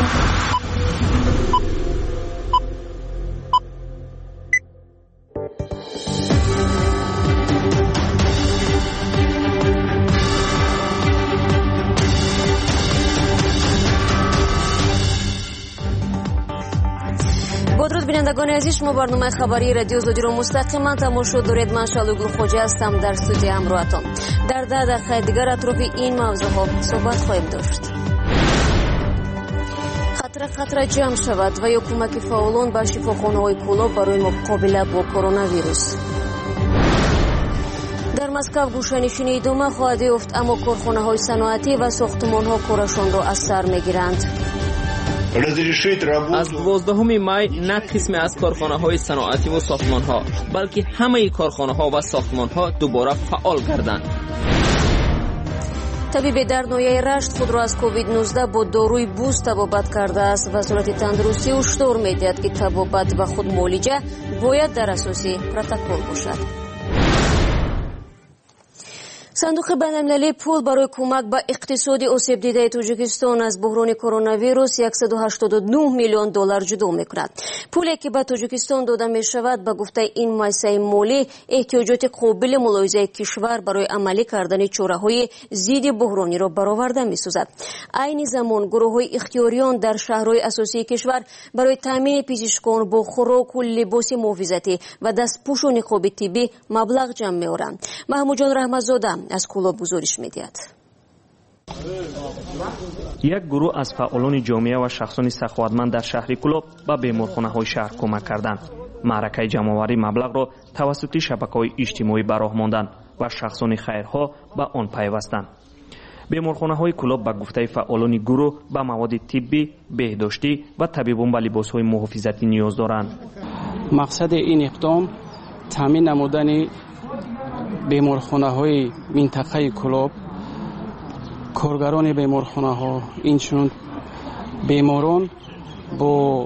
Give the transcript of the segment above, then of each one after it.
درود بینندگان عزیز، شما برنامه خبری رادیو زودی رو مستقیما تماشا دارید. من شالوگل خوجه هستم در استودیو همراهتان. در 10 دقیقه دیگر اطراف این موضوع ها صحبت خواهیم داشت. خطر جمع شود و یا کمک فعالان به شفاخانه‌های کلاب برای مقابله با کرونا ویروس. در مسکو گوشه‌نشینی ادامه خواهد یافت، اما کارخانه‌های صنعتی و ساختمان‌ها کارشان را از سر می‌گیرند. از 12 می نه قسمی از کارخانه‌های صنعتی و ساختمان‌ها بلکه همه کارخانه‌ها و ساختمان‌ها دوباره فعال گردند. طبیب در ناحیه رشت خود را از کووید 19 با داروی بوست تبابت کرده است. وزارت تندرستی هشدار می‌دهد که تبابت و خود معالجه باید در اساس پروتکل باشد. صندوق بین‌المللی پول برای کمک به اقتصاد آسیب دیده تاجیکستان از بحران کرونا ویروس 189 میلیون دلار جدا می‌کند. پولی که به تاجیکستان داده می‌شود به گفته این مؤسسه مالی احتیاجات قابل ملاحظه کشور برای عملی کردن چاره‌های ضد بحرانی را برآورده می‌سازد. عین زمان گروه‌های اختیاریان در شهرهای اساسی کشور برای تامین پزشکان با خوراک و لباس محافظتی و دستپوش و نقاب طبی مبلغ جمع می‌آورند. محمود جان رحمت‌زاده از کلاب گزارش می‌دهد. یک گروه از فعالان جامعه و شخصان سخاوتمند در شهر کلاب به بیمارخانه‌های شهر کمک کردند. معرکه جمع‌آوری مبلغ را توسط شبکه‌های اجتماعی به راه ماندند و شخصان خیرخواه به آن پیوستند. بیمارخانه‌های کلاب به گفته فعالان گروه به مواد طبی، بهداشتی و طبیبان به لباس‌های محافظتی نیاز دارند. مقصد این اقدام تامین نمودن بیمارخانه‌های منطقه کلاب، کارگران بیمارخانه‌ها، اینچنین بیماران با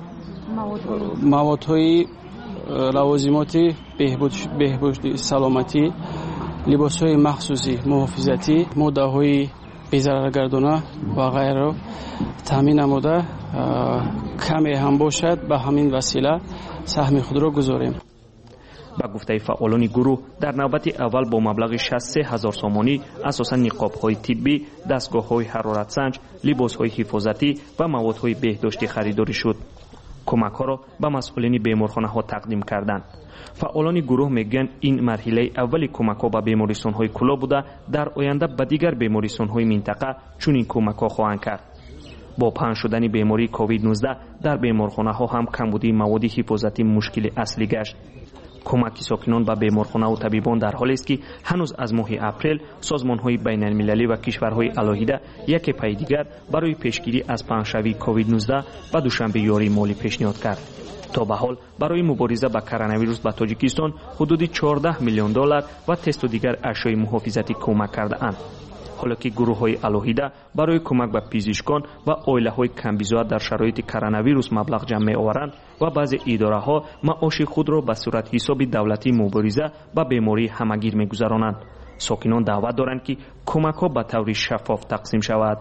موادهای لوازمات بهبود سلامتی، لباس‌های مخصوصی محافظتی، ماده‌های بی‌ضررگردانه و غیره تامین نموده کمی هم باشد به همین وسیله سهم خود را گذاریم. با گفته فعالان گروه در نوبت اول با مبلغ 63,000 سامانی اساساً نقاب‌های طبی، دستگاه‌های حرارت سنج، لباس‌های حفاظتی و موادهای بهداشتی خریداری شد. کمک‌ها را به مسئولین بیمارخانه‌ها تقدیم کردند. فعالان گروه میگن این مرحله اولی کمک‌ها به بیمارستان‌های کلاب بوده، در آینده به دیگر بیمارستان‌های منطقه چنین کمک‌ها خواهند کرد. با پنهان شدن بیماری کووید 19 در بیمارخانه‌ها هم کمبودی مواد حفاظتی مشکل اصلی گشت. کمک ساکنان به بیمارخانه و طبیبان در حالی است که هنوز از ماه اپریل سازمان‌های بین‌المللی و کشورهای علاهیده یک پای دیگر برای پیشگیری از پنهانشوی کووید 19 و دوشنبه یاری مالی پیشنهاد کرد. تا به حال برای مبارزه با کرونا ویروس به تاجیکستان حدود 14 میلیون دلار و تست و دیگر اشیاء محافظتی کمک کرده اند. حالا که گروه‌های علاهیده برای کمک به پزشکان و عائله‌های کمبیزا در شرایط کرونا ویروس مبلغ جمع می‌آورند و بعضی اداره‌ها معاش خود را به صورت حساب دولتی مبارزه با بیماری همگیر می‌گذرانند. ساکنان دعوت دارند که کمک‌ها به طور شفاف تقسیم شود.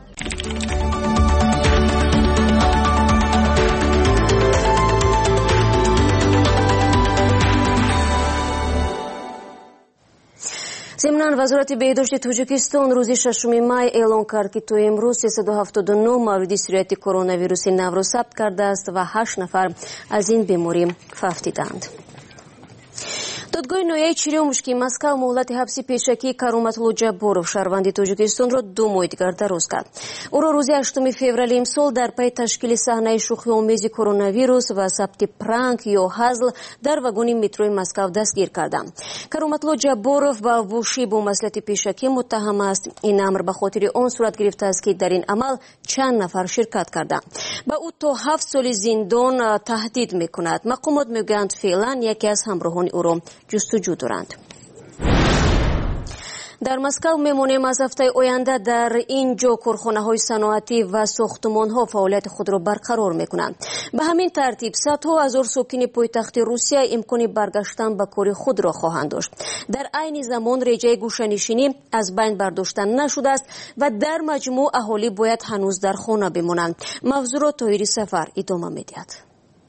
ضمناً وزارت بهداشت تاجیکستان روز 6 می اعلام کرد که تا امروز 379 مورد سیریت کرونا ویروس نو را ثبت کرده است و 8 نفر از این بیماری فوت دیدند. دادگاه ناحیه چریومشکی مسکو مهلت حبس پیشکی کرامتلو جبورов شهروند تاجیکستان را 2 ماه دیگر دراز کرد. او را روز 8 فوریه امسال در پی تشکیل صحنه شوخی‌آمیز کرونا ویروس و ثبت پرانک یا هزل در واگن مترو مسکو دستگیر کردند. کرامتلو جبورов با وشی با مصلحت پیشکی متهم است. این امر به خاطر آن صورت گرفته است که در این عمل چند نفر شرکت کردند. با او تا 7 سال زندان تهدید می‌کند. مقامات میگویند فعلا یکی از همراهان او را جستجو دارند. در مسکو میمونیم. از هفته آینده در اینجا کارخانه‌های صنعتی و ساختمان‌ها فعالیت خود را برقرار می‌کنند. به همین ترتیب صدها هزار ساکن پایتخت روسیه امکان برگشتن به کار خود را خواهند داشت. در عین زمان رژه گوشه‌نشینی از بین برداشته نشده است و در مجموع اهالی باید هنوز در خانه بمانند. موضوع طاهری سفر ادامه می‌دهد.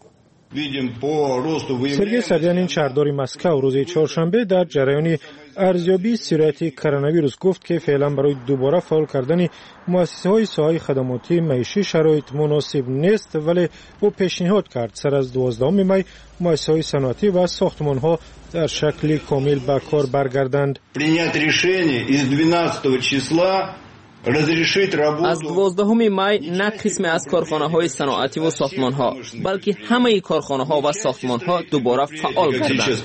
سرگئی سریانین شهردار مسکو روز چهارشنبه در جریان ارزیابی سرعت کرونا ویروس گفت که فعلا برای دوباره فعال کردن مؤسسه‌های ساحه خدماتی معیشی شرایط مناسب نیست، ولی او پیشنهاد کرد سر از 12 می مؤسسه‌های صنعتی و ساختمان‌ها در شکل کامل به کار برگردند. از 12 می نه قسمی از کارخانه‌های صنعتی و ساختمان‌ها بلکه همه کارخانه‌ها و ساختمان‌ها دوباره فعال گردند.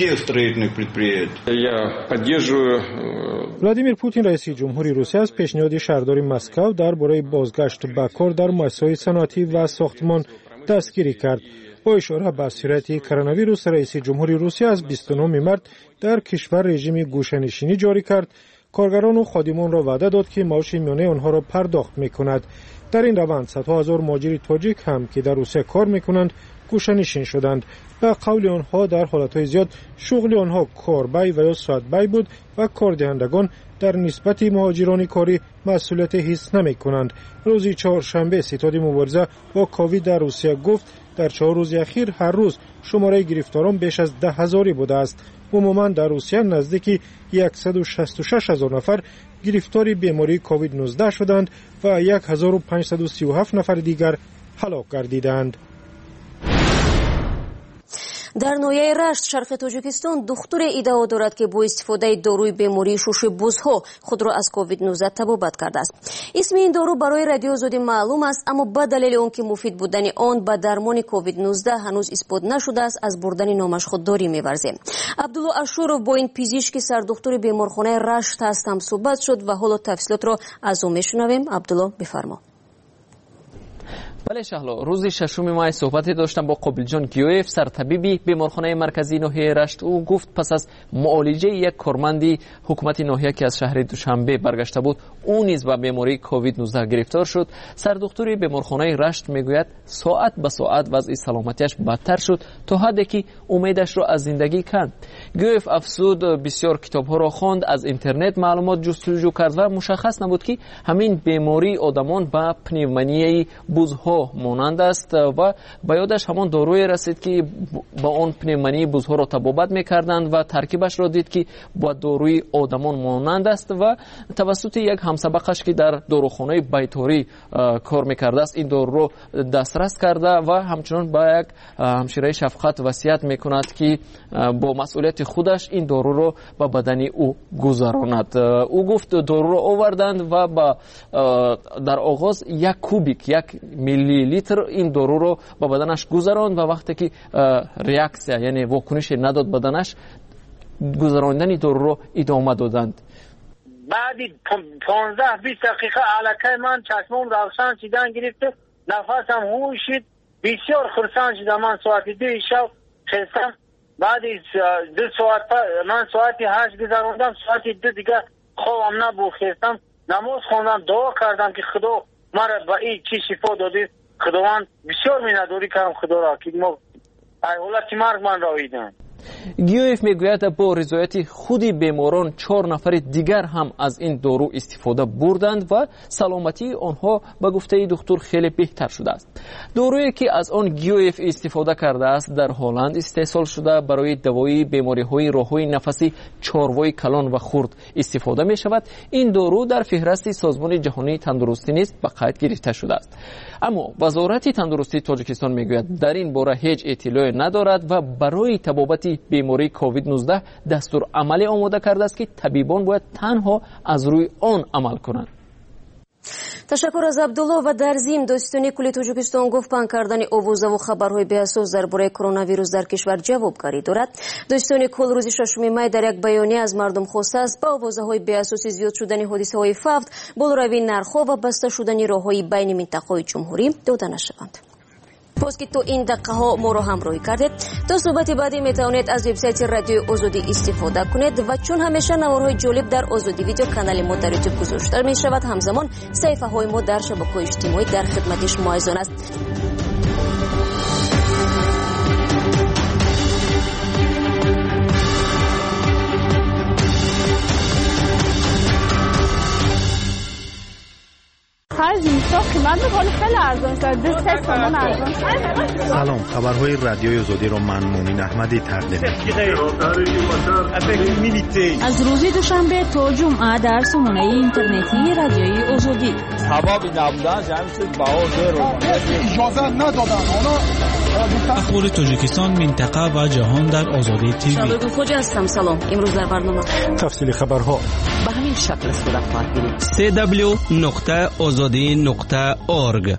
ولادیمیر پوتین رئیس جمهوری روسیه از پیشنهاد شهردار مسکو درباره بازگشت به کار در مؤسسه‌های صنعتی و ساختمان دستگیری کرد. با اشاره به سرعت کرونا ویروس، رئیس جمهوری روسیه از 29 مارس در کشور رژیم گوشه‌نشینی جاری کرد. کارگران و خادمان را وعده داد که معاش میانه آنها را پرداخت می‌کند. در این روند صدها هزار مهاجر تاجیک هم که در روسیه کار می‌کنند گوشه‌نشین شدند. به قول آنها در حالت‌های زیاد شغل آنها کاربای و یا ساعتبای بود و کاردهندگان در نسبت مهاجران کاری مسئولیت حس نمی‌کنند. روز چهارشنبه ستاد مبارزه با کووید در روسیه گفت در 4 روز اخیر هر روز شماره گرفتاران بیش از 10,000 بوده است. عموما در روسیه نزدیک 166,000 نفر گرفتار بیماری کووید 19 شدند و 1537 نفر دیگر هلاک گردیدند. در ناحیه رشت شرق تاجیکستان دختر ادعا دارد که با استفاده داروی بیماری شش بزها خود را از کووید 19 تبابت کرده است. اسم این دارو برای رادیو زودی معلوم است، اما به دلیل آنکه مفید بودن آن به درمان کووید 19 هنوز اثبات نشده است از بردن نامش خودداری می‌ورزیم. عبدالله اشورov با این پزشک سردختر بیمارخانه رشت است هم صحبت شد و حالا تفصیلات را از او میشنویم. عبدالله بفرما. بله شهلا، روز 6 ماه صحبتی داشتم با قابلجان گیویف، سرطبیبی بیمارخانه مرکزی ناحیه رشت. او گفت پس از معالجه یک کارمندی حکومت ناحیه که از شهر دوشنبه برگشته بود، او نیز به بیماری کووید 19 گرفتار شد. سردختر بیمارخانه رشت میگوید ساعت به ساعت وضع سلامتیش بدتر شد تا حدی که امیدش را از زندگی کند. گیویف افزود بسیار کتاب‌ها را خواند، از اینترنت معلومات جستجو کرد و مشخص نبود که همین بیماری آدمان به پنیومونیای بزها مانند است و به یادش همان داروی رسید که با آن پنیومونی بزها را تبابت میکردند و ترکیبش را دید که با داروی آدمان مانند است و توسط یک همسبقش که در داروخانه بیتاری کار میکرده است این دارو را دسترس کرده و همچنان با یک همشیره شفقت وصیت میکند که با مسئولیت خودش این دارو را به بدن او گذراند. او گفت دارو را آوردند و در آغاز 1 کوبیک 1 میلی لیتر این دارو رو به بدنش گذراند و وقتی که ریاکسیا یعنی واکنش نداد بدنش، گذراندن دارو رو ادامه دادند. بعدی 15-20 دقیقه علکه من چشمم روشن شدن گرفت، نفسم هوشید، بسیار خرسان شدم. من ساعت 2 شب خستم. بعد 2 ساعت من ساعت 8 گذراندم، ساعت 2 دیگه خوابم نبود، خستم، نماز خواندم، دعا کردم که خدا مرا با این چی شفا داده. خداوند بسیار مینداری کردم خدا را که ما حالت مرگ من را دیدم. گیویف میگوید با رضایت خودی بیماران 4 نفر دیگر هم از این دارو استفاده بردند و سلامتی آنها به گفته دکتر خیلی بهتر شده است. دارویی که از آن گیویف استفاده کرده است در هلند استحصال شده، برای دوایی بیماری‌های راه‌های نفسی چاروای کلان و خرد استفاده می شود. این دارو در فهرست سازمان جهانی تندرستی نیز به قید گرفته شده است. اما وزارت تندرستی تاجیکستان میگوید در این باره هیچ اطلاعی ندارد و برای تبابت بیماری کووید 19 دستور عملی آماده کرده است که طبیبان باید تنها از روی آن عمل کنند. تشکر از عبدالله. و در ضمن داستانی کل تاجیکستان گفت پنگ کردن آوازه و خبرهای بی‌اساس درباره کرونا ویروس در کشور جوابگاری دارد. داستانی کل روز 6 می در یک بیانیه از مردم خواسته است با آوازه‌های بی‌اساس زیاد شدن حادثه‌های فوت، بالا روی نرخ‌ها و بسته شدن راه‌های بین منطقه‌های جمهوری داده نشوند. باز که تو این دقیقه ها ما رو همراهی کردید. تا صحبت بعدی میتوانید از وبسایت رادیو آزادی استفاده کنید و چون همیشه نوارهای جالب در آزادی ویدیو کانال ما در یوتیوب گذاشته می شود، همزمان صفحه های ما در شبکه‌های اجتماعی در خدمت شما است. سلام، خبرهای رادیوی آزادی را من مومن احمدی تقدیم از روز دوشنبه تا جمعه در سامانه اینترنتی رادیوی آزادی. اخبار تاجیکستان، منطقه و جهان در آزادی تیوی. شادو خوجا هستم. سلام. امروز در برنامه تفصیل خبرها به همین شکل است در خواهد بینید. www.azadi.org.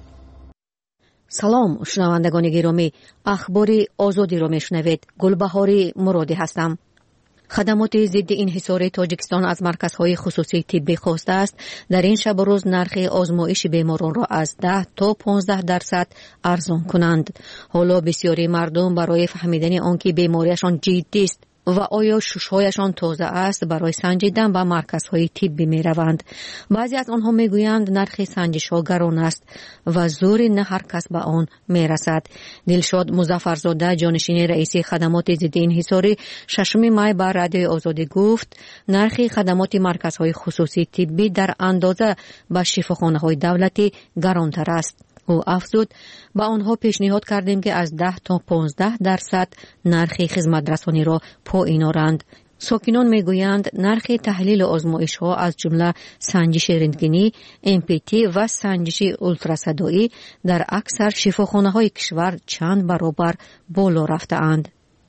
سلام شنوندگان گرامی، اخبار آزادی را میشنوید. گلبهاری مرادی هستم. خدمات ضد انحصار تاجیکستان از مرکزهای خصوصی طبی خواسته است در این شب و روز نرخ آزمایش بیماران را از 10 تا 15% ارزان کنند. حالا بسیاری مردم برای فهمیدن آنکه بیماریشان جدی است و آیا ششهایشان تازه است برای سنجیدن به مرکزهای طبی می روند. بعضی از آنها می گویند نرخ سنجش ها گران است و زور نه هر کس به آن می رسد. دلشاد مظفرزاده، جانشین رئیس خدمات ضد انحصاری، 6 می بر رادیوی آزادی گفت نرخ خدمات مرکزهای خصوصی طبی در اندازه به شفاخانه های دولتی گرانتر است. او افزود با آنها پیشنهاد کردیم که از 10 تا 15% نرخ خدمت رسانی را پایین آورند. ساکنان میگویند نرخ تحلیل آزمایش ها از جمله سنجش رنتگنی، MPT و سنجش اولتراسادایی در اکثر شفاخانه های کشور چند برابر بالا رفته اند.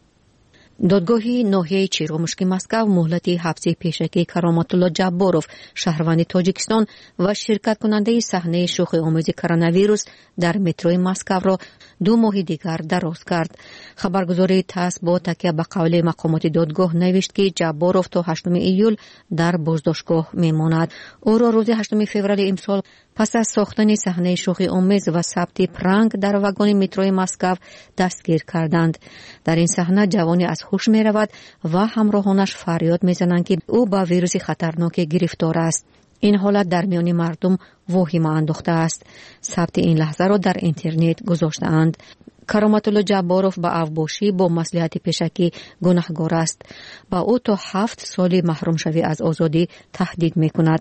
دادگاهی ناحیه چیرومشکی مسکو مهلت حبس پیشکی کرامت الله جباروف، شهروند تاجیکستان و شرکت کننده صحنه شوخی آمیز کرونا ویروس در متروی مسکو را 2 ماه دیگر دراز کرد. خبرگزاری تاس با تکیه به قول مقامات دادگاه نوشت که جباروف تا 8 ایول در بازداشتگاه میماند. او را روز 8 فوریه امسال پس از ساختن صحنه شوخی آمیز و ثبت پرانک در واگن متروی مسکو دستگیر کردند. در این صحنه جوانی از هوش می رود و همراهانش فریاد می زنند که او با ویروس خطرناک گرفتار است. این حالت در میان مردم واهمه انداخته است. ثبت این لحظه را در اینترنت گذاشته اند. کرامت الله جباروف با افباشی با مصلحت پیشکی گناهکار است. با او تا 7 سال محروم شوی از آزادی تهدید می کند.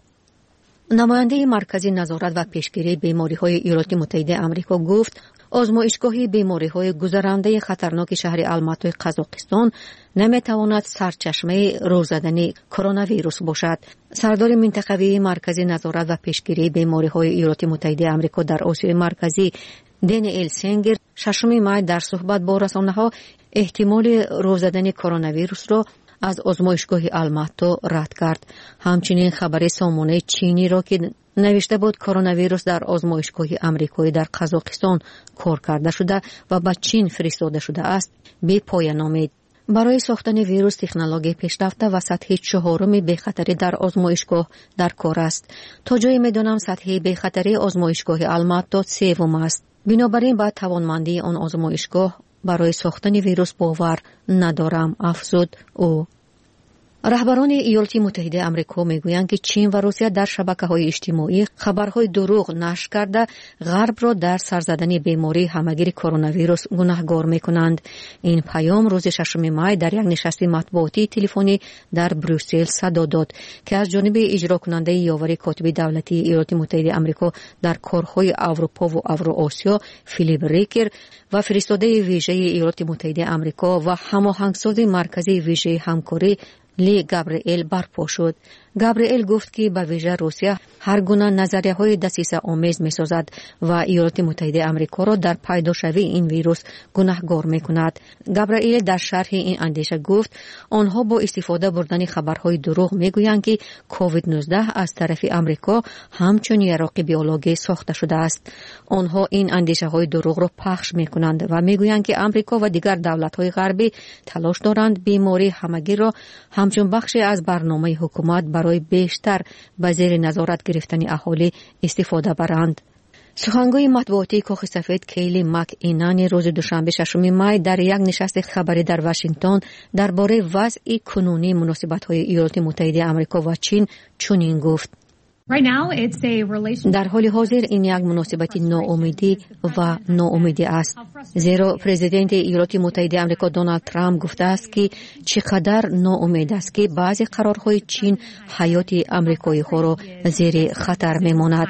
نماینده مرکز نظارت و پیشگیری بیماری‌های ایالات متحده آمریکا گفت آزمایشگاه بیماری‌های گذرنده خطرناک شهر الماتوی قزاقستان نمی‌تواند سرچشمه روزدن کرونا ویروس باشد. سردار منطقوی مرکز نظارت و پیشگیری بیماری‌های ایالات متحده آمریکا در آسیای مرکزی دنیل سنگر 6 می در صحبت با رسانه‌ها احتمال روزدن کرونا ویروس را از آزمایشگاه الماتو رد کرد. همچنین خبر سامانه چینی را که نوشته بود کرونا ویروس در آزمایشگاه آمریکایی در قزاقستان کار کرده شده و به چین فرستاده شده است بی پایان آمد. برای ساختن ویروس تکنولوژی پیشرفته و سطح 4 بی‌خطری در آزمایشگاه در کار است. تا جایی می‌دانم سطح بی‌خطری آزمایشگاه الماتو 3 است. بنابراین با توانمندی آن آزمایشگاه برای ساختن ویروس باور ندارم، افزود او. رهبران ایالات متحده آمریکا میگویند که چین و روسیه در شبکه‌های اجتماعی خبرهای دروغ نشر کرده غرب را در سرزدن بیماری همگیر کرونا ویروس گناهکار میکنند. این پیام روز 6 می در یک نشست مطبوعاتی تلفنی در بروکسل صدا داد که از جانب اجرا کننده یاوری کاتب دولتی ایالات متحده آمریکا در کارهای اروپا و اوراسیا فیلیپ ریکر و فرستاده ویژه ایالات متحده آمریکا و هماهنگساز مرکزی ویژه همکاری لی گابریل برپا شد. گابریل گفت که به ویژه روسیه هر گونه نظریه‌های دسیسه آمیز می‌سازد و ایالات متحده آمریکا را در پیداشوی این ویروس گناهکار می‌کند. گابریل در شرح این اندیشه گفت آنها با استفاده بردن خبرهای دروغ می‌گویند که کووید 19 از طرف آمریکا همچون یراق بیولوژی ساخته شده است. آنها این اندیشه‌های دروغ را پخش می‌کنند و می‌گویند که آمریکا و دیگر دولت‌های غربی تلاش دارند بیماری همگیر را همچون بخشی از برنامه حکومت برای بیشتر به زیر نظارت گرفتن اهالی استفاده برند. سخنگوی مطبوعاتی کاخ سفید کیلی مک اینانی روز دوشنبه 6 می در یک نشست خبری در واشنگتن درباره وضع کنونی مناسبت‌های ایالات متحده آمریکا و چین چنین گفت: در حال حاضر این یک مناسبت ناامیدی است، زیرا پرزیدنت ایالات متحده آمریکا دونالد ترامپ گفته است که چقدر ناامید است که بعضی قرارهای چین حیات آمریکایی ها را زیر خطر می‌ماند.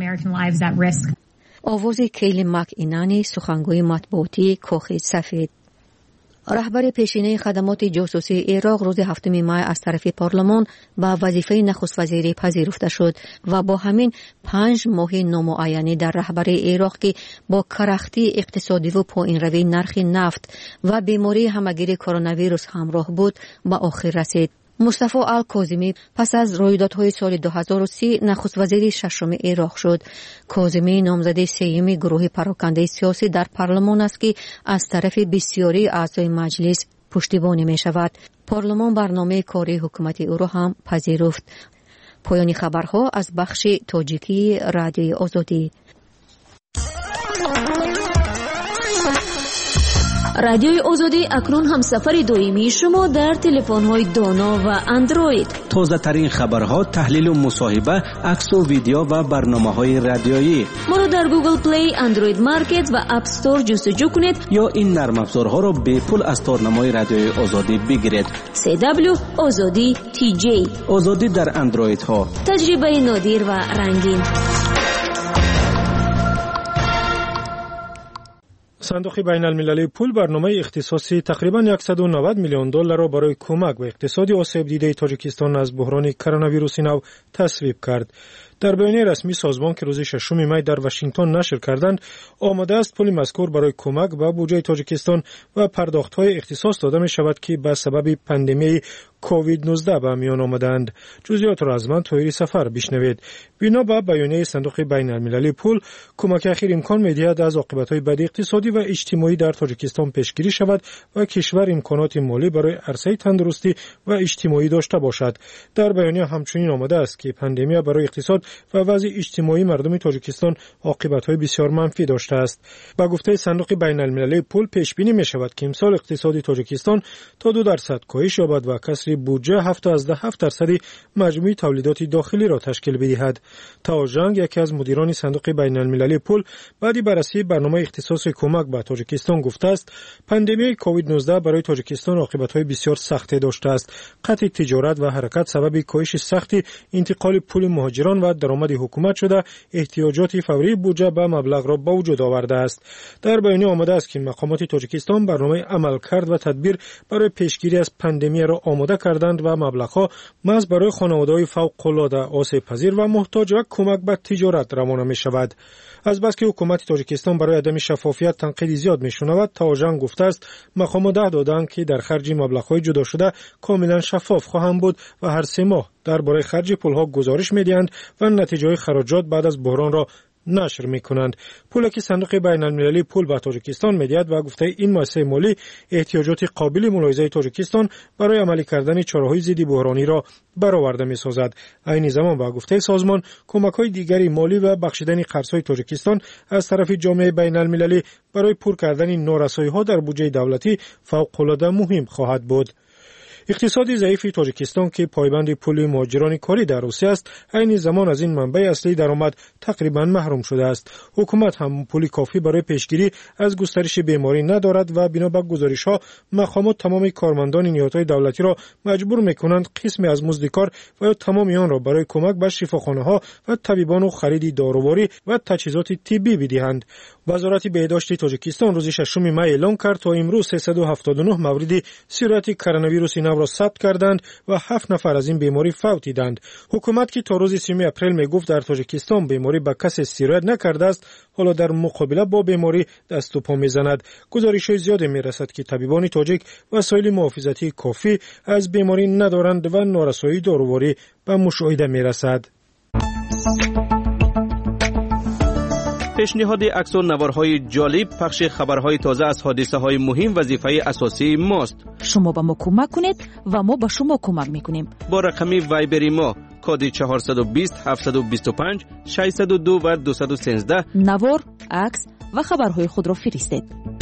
آواز کیلی مک اینانی، سخنگوی مطبوعاتی کاخ سفید. رهبر پیشینه خدمات جاسوسی عراق روز 7 می از طرف پارلمان به وظیفه نخست وزیری پذیرفته شد و با همین 5 ماه نامعینی در رهبری عراق که با کرختی اقتصادی و پایین روی نرخ نفت و بیماری همگیر کرونا ویروس همراه بود به آخر رسید. مصطفی الکاظمی پس از رویدادهای سال 2030 نخست وزیر ششم عراق شد. کاظمی نامزد سیوم گروه پراکنده سیاسی در پارلمان است که از طرف بسیاری اعضای مجلس پشتیبانی می شود. پارلمان برنامه کاری حکومت او را هم پذیرفت. پایان خبرها از بخش تاجیکی رادیوی آزادی. رادیوی آزادی اکنون هم سفر دائمی شما در تلفن‌های دانا و اندروید. تازه ترین خبرها، تحلیل و مصاحبه، عکس و ویدیو و برنامه‌های رادیویی. ما را در گوگل پلی، اندروید مارکت و اپ استور جستجو کنید یا این نرم افزارها را به پول از تارنمای رادیوی آزادی بگیرید. CW آزادی TJ. آزادی در اندروید ها. تجربه نادر و رنگین. صندوق بین المللی پول برنامه اختصاصی تقریبا $190 میلیون را برای کمک به اقتصاد آسیب دیده تاجیکستان از بحران کرونا ویروس نو تصویب کرد. در بیانیه رسمی سازمان که روز 6 می در واشنگتن نشر کردند، آماده است پول مذکور برای کمک به بودجه تاجیکستان و پرداخت‌های اختصاص داده می شود که به سبب پاندمی کووید 19 به میان آمدند. جزئیات را از من طاهری سفر بشنوید. بنا به بیانیه صندوق بین المللی پول، کمک اخیر امکان می‌دهد از عاقبت‌های بد اقتصادی و اجتماعی در تاجیکستان پیشگیری شود و کشور امکانات مالی برای عرصه تندرستی و اجتماعی داشته باشد. در بیانیه همچنین آمده است که پاندمی برای اقتصاد و وضع اجتماعی مردم تاجیکستان عاقبت‌های بسیار منفی داشته است. با گفته صندوق بین المللی پول، پیش بینی می‌شود که امسال اقتصاد تاجیکستان تا 2% کاهش یابد و کسری بودجه 7.7% مجموعی تولیدات داخلی را تشکیل بدهد. تاوژنگ، یکی از مدیران صندوق بین المللی پول، بعد بررسی برنامه اختصاص کمک به تاجیکستان گفته است پاندمی کووید 19 برای تاجیکستان عاقبت‌های بسیار سختی داشته است. قطع تجارت و حرکت سبب کاهش سختی انتقال پول مهاجران و درآمد حکومت شده احتیاجات فوری بودجه به مبلغ را به وجود آورده است. در بیانیه آمده است که مقامات تاجیکستان برنامه عملکرد و تدبیر برای پیشگیری از پاندمی را آماده کردند و مبلغ‌ها محض برای خانواده‌های فوق‌العاده آسیب پذیر و محتاج و کمک به تجارت روانه می‌شود. از بس که حکومت تاجیکستان برای عدم شفافیت تنقید زیاد می‌شنود، تاوژنگ گفته است مقامات دادند که در خرج مبلغ‌های جدا شده کاملا شفاف خواهند بود و هر 3 ماه درباره خرج پول‌ها گزارش می‌دهند و نتیجه خراجات بعد از بحران را نشر می‌کنند. پولی که صندوق بین المللی پول به تاجیکستان می‌دهد و گفته این مؤسسه مالی احتیاجات قابل ملاحظه تاجیکستان برای عملی کردن چاره‌های ضد بحرانی را برآورده می‌سازد. عین زمان با گفته سازمان، کمک‌های دیگری مالی و بخشیدن قرض‌های تاجیکستان از طرف جامعه بین المللی برای پر کردن نارسایی‌ها در بودجه دولتی فوق‌العاده مهم خواهد بود. اقتصاد ضعیف تاجیکستان که پایبند پول مهاجران کاری در روسیه است، عین زمان از این منبع اصلی درآمد تقریبا محروم شده است. حکومت هم پول کافی برای پیشگیری از گسترش بیماری ندارد و بنا به گزارش‌ها مقامات تمام کارمندان نهادهای دولتی را مجبور می‌کنند قسمی از مزد کار و تمام آن را برای کمک به شفاخانه‌ها و طبیبان و خرید داروواری و تجهیزات طبی بدهند. وزارت بهداشت تاجیکستان روز 6 می اعلام کرد تا امروز 379 مورد سیرت کرونا ویروس نو را ثبت کردند و 7 نفر از این بیماری فوت دیدند. حکومت که تا روز 3 اپریل میگفت در تاجیکستان بیماری به کسی سیرت نکرده است، حالا در مقابله با بیماری دست و پا میزند. گزارش‌های زیادی میرسد که طبیبان تاجیک وسایل محافظتی کافی از بیماری ندارند و نارسایی داروواری به مشاهده میرسد. پیشنهاد عکس و نوارهای جالب، پخش خبرهای تازه از حادثه‌های مهم وظیفه اساسی ماست. شما به ما کمک کنید و ما به شما کمک میکنیم. با رقم وایبری ما کد 420 725 602 و 213 نوار، عکس و خبرهای خود را فرستید.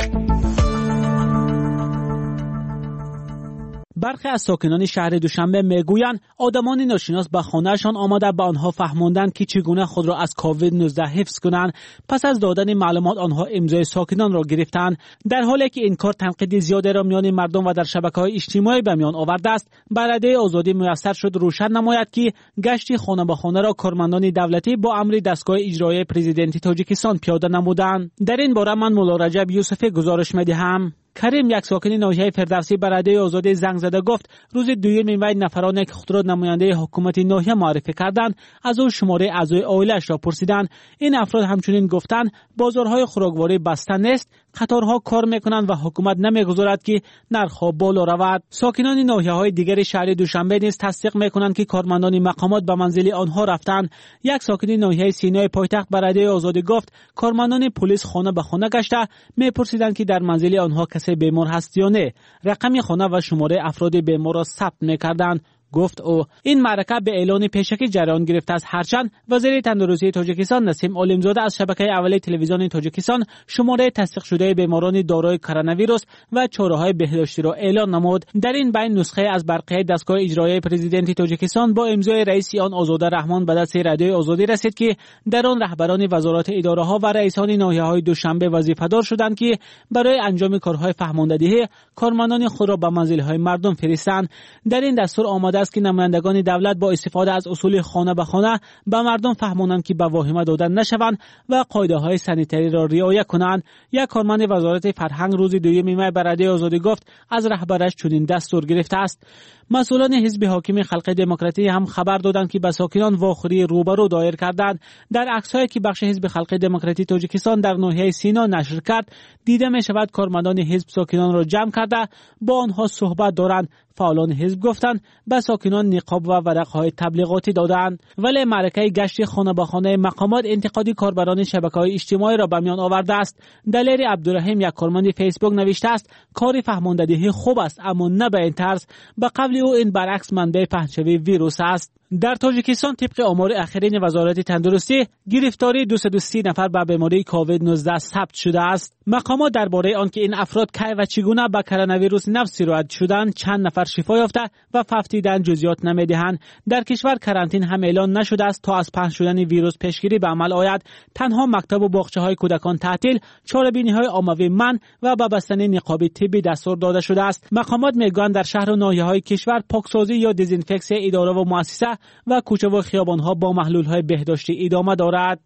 برخی از ساکنان شهر دوشنبه میگویند آدمان ناشناس به خانهشان آمده به آنها فهماندند که چگونه خود را از کووید 19 حفظ کنند. پس از دادن معلومات آنها امضای ساکنان را گرفتند. در حالی که این کار تنقید زیادی را میان مردم و در شبکه‌های اجتماعی به میان آورده است، برده آزادی میسر شد روشن نماید که گشت خانه به خانه را کارمندان دولتی با امر دستگاه اجرایی پرزیدنتی تاجیکستان پیاده نمودند. در این باره من مولا رجب یوسفی گزارش می‌دهم. کریم، یک ساکن ناحیه فردوسی، برده آزادی زنگ زده گفت روز دوم می نفرانی که خود را نماینده حکومت ناحیه معرفی کردند از او شماره اعضای عائله‌اش را پرسیدند. این افراد همچنین گفتند بازارهای خوراکواری بسته نیست، قطارها کار میکنند و حکومت نمیگذارد که نرخ‌ها بالا رود. ساکنان ناحیه‌های دیگر شهر دوشنبه نیز تصدیق میکنند که کارمندان مقامات به منزل آنها رفتند. یک ساکن ناحیه سینای پایتخت برده آزادی گفت کارمندان پلیس خانه به خانه گشته میپرسیدند که در منزل آنها کسی بیمار هست یا نه. رقم خانه و شماره افراد بیمار را ثبت میکردند. گفت او این معرکه به اعلان پیشکی جریان گرفته است، هرچند وزیر تندرستی تاجیکستان نسیم عالمزاده از شبکه اول تلویزیون تاجیکستان شماره تصدیق شده بیماران دارای کرونا ویروس و چاره‌های بهداشتی را اعلان نمود. در این بین نسخه از برقه دستگاه اجرایی پرزیدنتی تاجیکستان با امضای رئیس آن آزاده رحمان به دست رادیوی آزادی رسید که در آن رهبران وزارات اداره‌ها و رئیسان ناحیه‌های دوشنبه وظیفه‌دار شدند که برای انجام کارهای فهماندهی کارمندان خود را به منزل‌های مردم فرستند. در این دستور آمده که نمایندگان دولت با استفاده از اصول خانه به خانه به مردم فهمانند که به واهمه دادن نشوند و قاعده‌های سانیتری را رعایت کنند. یک کارمند وزارت فرهنگ روز دوم می برده آزادی گفت از رهبرش چنین دستور گرفته است. مسئولان حزب حاکم خلق دموکراتی هم خبر دادند که به ساکنان واخوری روبرو دایر کردند. در عکس‌هایی که بخش حزب خلق دموکراتی تاجیکستان در ناحیه سینا نشر کرد دیده می شود کارمندان حزب ساکنان را جمع کرده با آنها صحبت دارند. فعالان حزب گفتند به ساکنان نقاب و ورقه‌های تبلیغاتی دادند. ولی معرکه گشت خانه به خانه مقامات انتقادی کاربران شبکه‌های اجتماعی را به میان آورده است. دلیر عبدالرحیم، یک کارمند فیسبوک، نوشته است کار فهماندهی خوب است اما نه به این طرز. به قول او این برعکس منبع پهن‌شوی ویروس است. در تاجیکستان طبق آمار اخیرین وزارت تندرستی گرفتاری 230 نفر به بیماری کووید 19 ثبت شده است. مقامات درباره آنکه این افراد کی و چگونه به کرونا ویروس نو سیرایت شدند، چند نفر شفا یافته و ففتیدن جزئیات نمیدهند. در کشور کرانتین هم اعلان نشده است تا از پخش شدن ویروس پیشگیری به عمل آید. تنها مکتب و باغچه‌های کودکان تعطیل، چاره‌بینی‌های عمومی منع و به بستن نقاب طبی دستور داده شده است. مقامات میگویند در شهر و ناحیه‌های کشور پاکسازی یا دزینفکسی اداره و مؤسسه و کوچه و خیابان‌ها با محلول‌های بهداشتی ادامه دارد.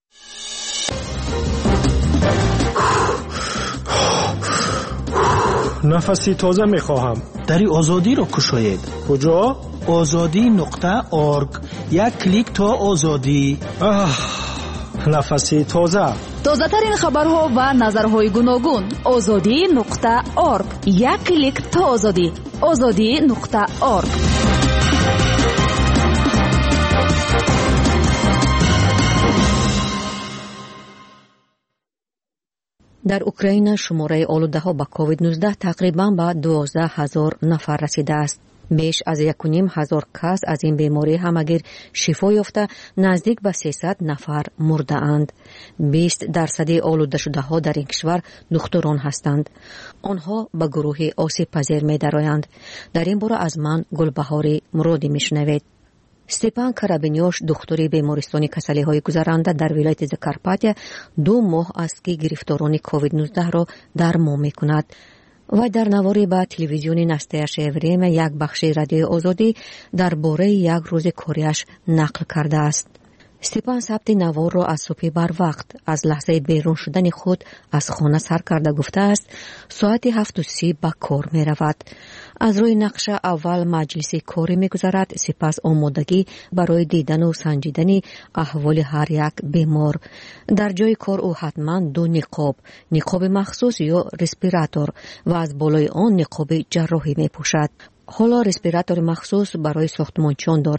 نفسی تازه می‌خواهم. دری آزادی را کشاید. کجا؟ azadi.org. یک کلیک تا آزادی. نفسی تازه. تازه‌ترین خبرها و نظرهای گوناگون. azadi.org. یک کلیک تا آزادی. azadi.org. در اوکراین شماره آلوده‌ها با کووید 19 تقریباً به 12,000 نفر رسیده است. بیش از 1,500 کس از این بیماری همگیر شفا یافته، نزدیک به 300 نفر مرده اند. 20% آلوده شده ها در این کشور دختران هستند. آنها به گروه آسیب پذیر می درآیند. در این باره از من گلبهاری مرادی میشنوید. استپان کرابینیوش، دکتری بیمارستان کسلی‌های گذرانده در ولایت زکارپاتیا، 2 ماه است که گرفتاران کووید 19 را درمان می‌کند. و در نواری با تلویزیون نستیش اوریم یک بخش رادیوی آزادی درباره یک روز کاریش نقل کرده است. استپان ثبت نوار را از صبح بر وقت از لحظه بیرون شدن خود از خانه سر کرده گفته است ساعت 7:30 به کار می رود. از روی نقشه اول مجلسی کاری می گذارد، سپس آمادگی برای دیدن و سنجیدن احوال هر یک بیمار. در جای کار او حتما 2 نقاب مخصوص یا رسپیراتور و از بالای آن نقاب جراحی می پوشد. حالا رسپیراتور مخصوص برای ساختمانچیان دارم.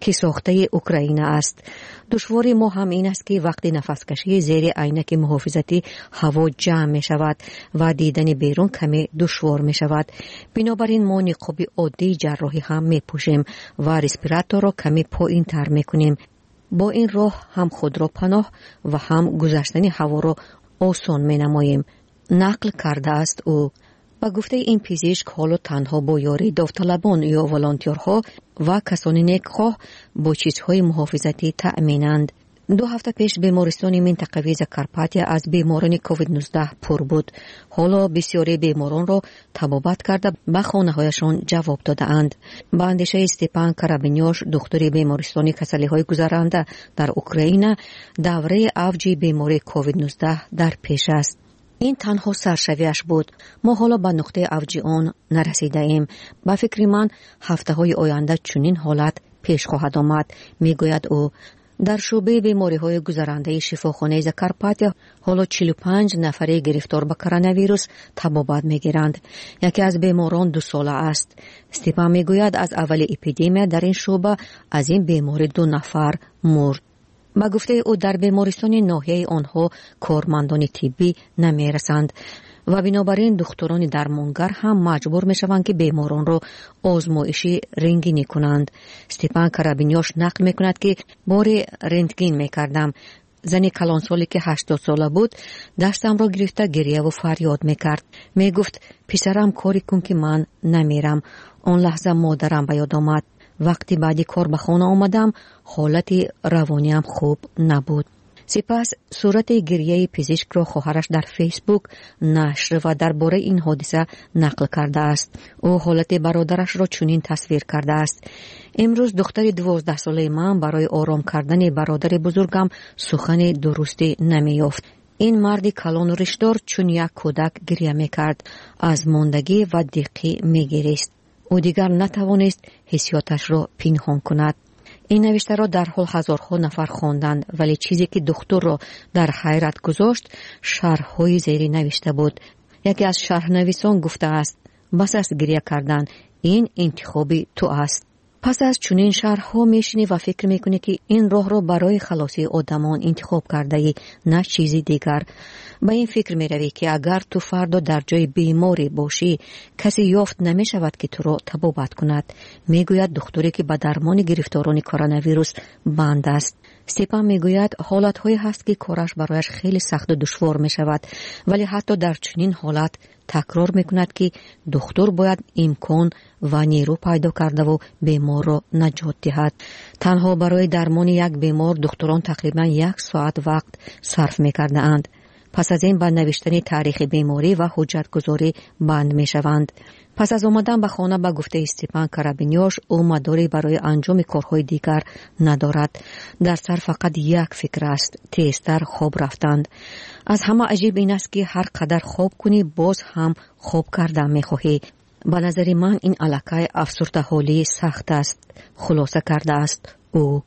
که ساخته اوکراین است. دشواری ما هم این است که وقتی نفسکشی زیر عینک محافظتی هوا جمع می شود و دیدن بیرون کمی دشوار می شود. بنابراین ما نقاب عادی جراحی هم می پوشیم و ریسپیراتور را کمی پایین تر می کنیم. با این راه هم خود را پناه و هم گذشتن هوا را آسان می نماییم. نقل کرده است او. با گفته این پزشک حالا تنها با یاری داوطلبان یا والانتیرها و کسانی نیکخواه با چیزهای محافظتی تأمینند. 2 هفته پیش بیمارستان منطقوی زاکارپاتیا از بیماران کووید 19 پر بود. حالا بسیاری بیماران را طبابت کرده به خانه‌هایشان جواب داده‌اند. با اندیشه استپان کرابینیوش دکتر بیمارستان کسلی‌های گذرانده در اوکراین دوره اوج بیماری کووید 19 در پیش است. این تنها سرشویش بود. ما حالا به نقطه اوج آن نرسیده ایم. با فکر من هفته‌های آینده چنین حالت پیش خواهد آمد، میگوید او. در شعبه بیماری‌های گذرانده شفاخانه زاکارپاتیا حالا 45 نفر گرفتار به کرونا ویروس طبابت می‌گیرند. یکی از بیماران 2 ساله است. استپان میگوید از اول اپیدمی در این شعبه از این بیماری 2 نفر مرد. با گفته او در بیمارستان ناحیه آنها کارمندان طبی نمی‌رسند و بنابراین دکتران درمانگر هم مجبور می‌شوند که بیماران را آزمایشی رنگینی کنند. استپان کرابینیوش نقل می‌کند که بار رنتگن می‌کردم. زنی کلانسالی که 80 ساله بود دستم را گرفته گریه و فریاد می‌کرد. میگفت پسرم کاری کن که من نمیرم. آن لحظه مادرم به یاد آمد. وقتی بعدی کار به خانه آمدم حالت روانیم خوب نبود. سپس صورت گریه پزشک را خواهرش در فیسبوک نشر و درباره این حادثه نقل کرده است. او حالت برادرش را چنین تصویر کرده است: امروز دختر 12 ساله من برای آرام کردن برادر بزرگم سخن درستی نمی‌یافت. این مرد کلان و ریشدار چون یک کودک گریه می‌کرد، از ماندگی و دقی می‌گریست. او دیگر نتوانست حسیاتش را پنهان کند. این نوشته را در حال هزارها نفر خواندند، ولی چیزی که دکتر را در حیرت گذاشت شرح‌های زیری نوشته بود. یکی از شرح‌نویسان گفته است: بس است گریه کردن، این انتخابی تو است. پس از چنین شرح‌ها میشینی و فکر میکنی که این راه را برای خلاصی آدمان انتخاب کرده ای، نه چیزی دیگر. به این فکر میروی که اگر تو فردا در جای بیماری باشی کسی یافت نمیشود که تو را طبابت کند. میگوید دکتری که به درمان گرفتاران کرونا ویروس بند است. استپان میگوید حالت‌هایی هست که کارش برایش خیلی سخت و دشوار میشود، ولی حتی در چنین حالت تکرار میکند که دکتر باید امکان و نیرو پیدا کرده و بیمار را نجات دهد. تنها برای درمان یک بیمار دکتران تقریبا 1 ساعت وقت صرف میکرده اند. پس از این به نوشتن تاریخ بیماری و حجتگذاری بند میشوند. پس از آمدن به خانه به گفته استپان کرابینیوش او مداری برای انجام کارهای دیگر ندارد. در سر فقط یک فکر است: تیزتر خواب رفتند. از همه عجیب این است که هر قدر خواب کنی باز هم خواب کردن میخواهی. به نظر من این علاقه افسرده حالی سخت است، خلاصه کرده است او.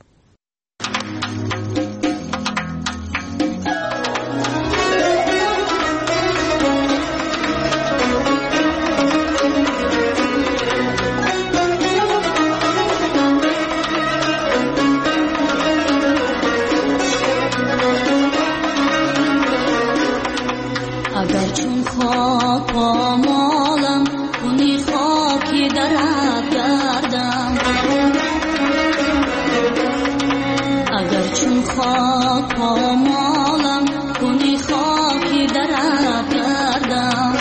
اگر چون خاک پامالم کنی خاکی درد گردم، اگر چون خاک پامالم کنی خاکی درد گردم،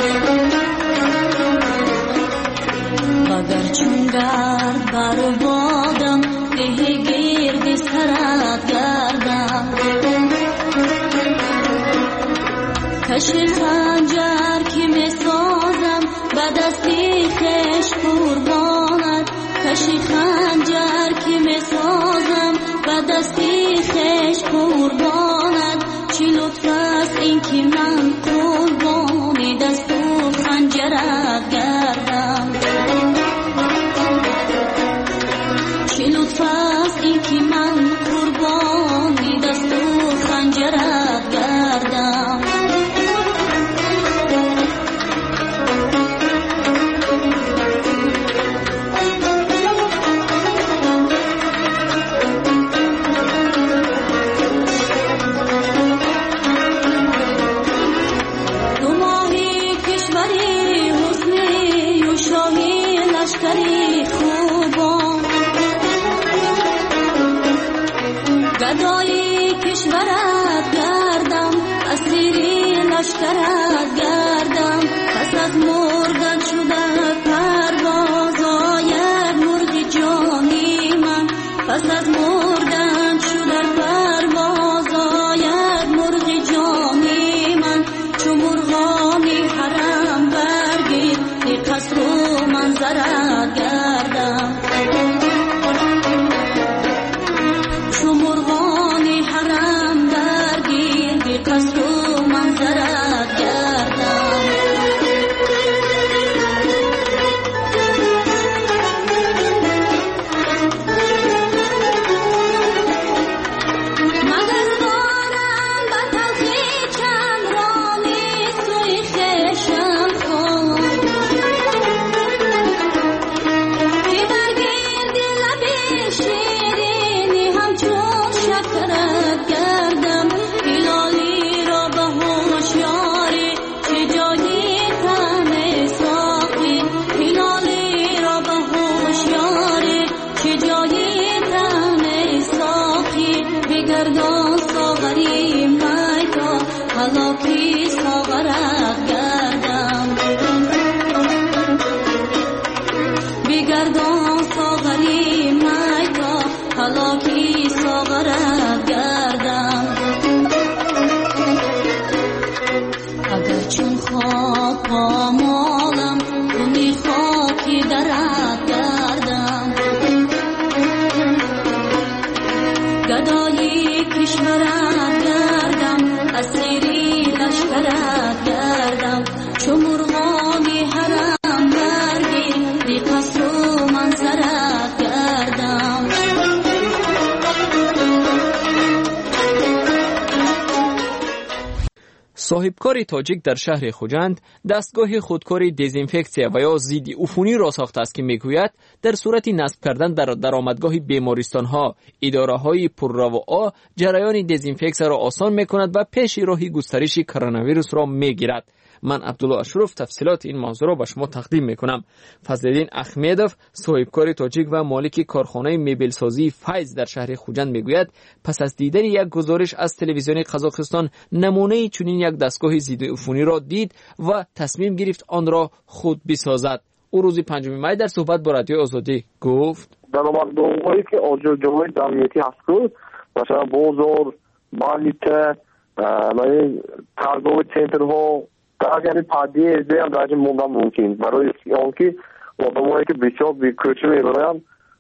اگر چون گرد بربادم ده گرد سرت گردم، کشی خنجر که می سازم به دستی خش قربانت، کشی خنجر که می سازم به دستی خش قربانت، چی لطف است این که من قربانی دست و خنجرت گردم، چی لطف است این که من قربانی دست و خنجرت گردم. زرد گردم پس از مردن شده پروازاید مرغ جانی من پس از مردن شده پروازاید مرغ جانی من چو مرغانی حرم برگیر ای قصر و منظرت گردم چو مرغانی حرم برگیر ای قصر و منظرت گردم صاحبکار تاجیک در شهر خوجند دستگاه خودکار دزینفکسیا و یا ضد عفونی را ساخته است که میگوید در صورت نصب کردن در درآمدگاه بیمارستان‌ها، اداره‌های پررو جریان دزینفکسیا را آسان می‌کند و پیش راهی گسترش کرونا ویروس را می‌گیرد. من عبدالله اشرف تفصیلات این موضوع را به شما تقدیم میکنم. فضلالدین احمدوف صاحبکار تاجیک و مالک کارخانه مبل سازی فیض در شهر خوجند میگوید پس از دیدن یک گزارش از تلویزیون قزاقستان نمونه چنین یک دستگاه ضد عفونی را دید و تصمیم گرفت آن را خود بسازد. او روز 5 می در صحبت با رادیو آزادی گفت درآمدگاه‌هایی که آجرجوهای امنیتی هست مثلا بازار، مالیته، ترگاه سنترها اگر پادی ازده هم راجع موندن ممکن برای آنکه آدمایی که بسیار به کوچه میبرن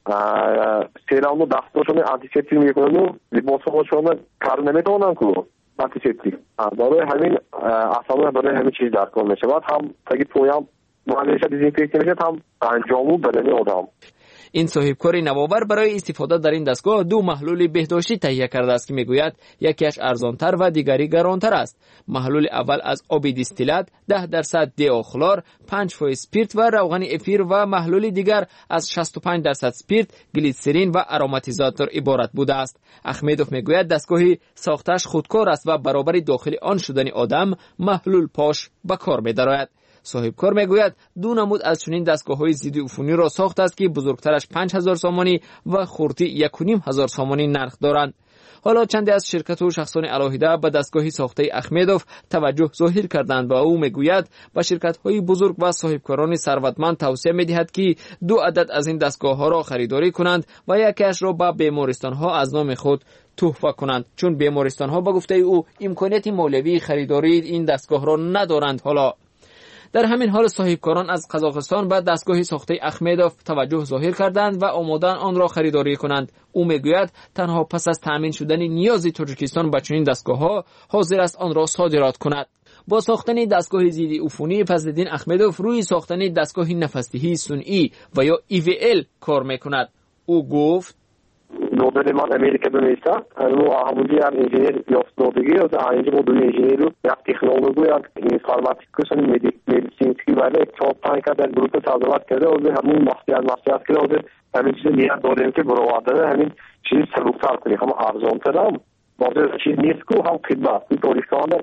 سیرانو دستاشون آنتیسپتیک میکنن و لباساشون کار نمیتونن که آنتیسپتیک برای همین اصلا برای همین چیز در کار میشه بعد هم تاگه پویام معالجه دزینفکت میشه هم انجامو بدن آدم. این صاحبکار نوآور برای استفاده در این دستگاه دو محلول بهداشتی تهیه کرده است که میگوید یکیش ارزانتر و دیگری گرانتر است. محلول اول از آب دیستیلات 10% دیوخلور، 5% اسپریت و روغن افیر و محلول دیگر از 65% اسپریت، گلیسرین و آروماتیزاتور عبارت بوده است. احمدوف میگوید دستگاهی ساختش خودکار است و برابر داخل آن شدن آدم محلول پاش به کار می‌دارد. صاحبکار میگوید دو نمود از چنین دستگاه‌های ضد عفونی را ساخته است که بزرگترش 5000 سامانی و خردی 1500 سامانی نرخ دارند. حالا چندی از شرکت و شخصان علاهیده به دستگاهی ساخته احمدوف توجه ظاهر کردند و او میگوید به شرکت‌های بزرگ و صاحبکاران ثروتمند توصیه می‌دهد که 2 عدد از این دستگاه‌ها را خریداری کنند و یکیش را به بیمارستان‌ها از نام خود تحفه کنند، چون بیمارستان‌ها به گفته او امکانیت مالیوی خریداری این دستگاه را ندارند. حالا در همین حال صاحبکاران از قزاقستان به دستگاه ساخته احمدوف توجه ظاهر کردند و آمادن آن را خریداری کنند. او میگوید تنها پس از تامین شدن نیاز تاجیکستان به چنین دستگاه‌ها حاضر است آن را صادرات کند. با ساختن دستگاه ضد عفونی فضلالدین احمدوف روی ساختن دستگاه نفس‌دهی صنعی و یا EVL کار میکند. او گفت Nobel man Amerika'da neyse, yani bu ahmudu yani injiner yaptığıdaki o da aynı modül injineri ya teknoloji ya informatik kısmı medisinski böyle çok tane kadar grupta çalışmak kadar o da hemen master kadar o da hemen size niye doğru ki bu arada hemen çiz sırıklar kırıyor ama arzon taram bazı çiz nisko ham kıdma bu doğrusu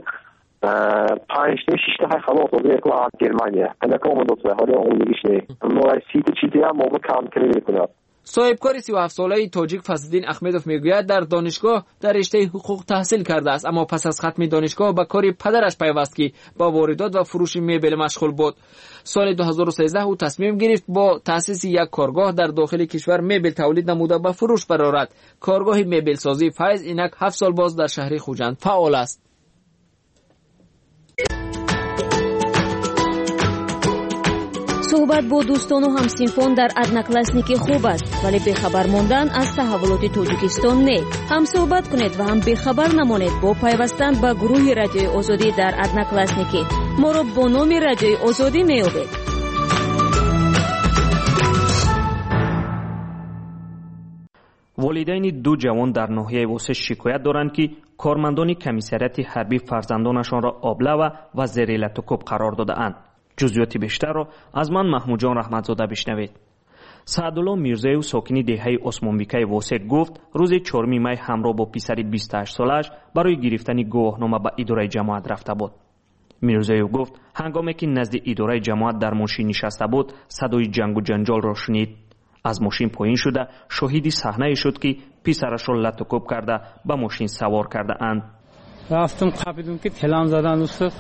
5-6 های خلاص ولی اکلا گرمانیا. انا کاملا دوست دارم. حالا اون میگیش نه. ما سیت چیزی هم موقع کام کنیم میکنم. صاحبکار 37 ساله تاجیک فضلالدین احمدوف میگوید در دانشگاه در رشته حقوق تحصیل کرده است، اما پس از ختم دانشگاه به کار پدرش پیوست که با واردات و فروش مبل مشغول بود. سال 2013 او تصمیم گرفت با تأسیس یک کارگاه در داخل کشور مبل تولید نموده به فروش برآورد. کارگاه مبل سازی فیض اینک 7 سال باز در شهر خوجند فعال است. صحبت با دوستان و همسنفان در ادناکلاسنیکی خوب است، ولی بخبر ماندن از تحولات تاجیکستان نه. هم صحبت کنید و هم بخبر نمانید با پیوستن به گروه رادیوی آزادی در ادناکلاسنیکی. ما را با نام رادیوی آزادی می‌یابید. والدین دو جوان در ناحیه وسه شکایت دارند که کارمندان کمیسریت حربی فرزندانشان را آبله و زیر التکوب قرار داده‌اند. جزئیات بیشتر را از من محمود جان رحمتزاده بشنوید. سعدالله میرزایو ساکنی دهه عثمانبیکه واسه گفت روز 4 می همراه با پسری 28 سالش برای گرفتن گواهنامه به اداره جماعت رفته بود. میرزایو گفت هنگامی که نزد اداره جماعت در ماشین نشسته بود صدای جنگ و جنجال را شنید. از ماشین پایین شده شاهد صحنه شد که پسرش را لطکوب کرده به ماشین سوار کرده اند. رفتم قبیدم که تلام زدن دوست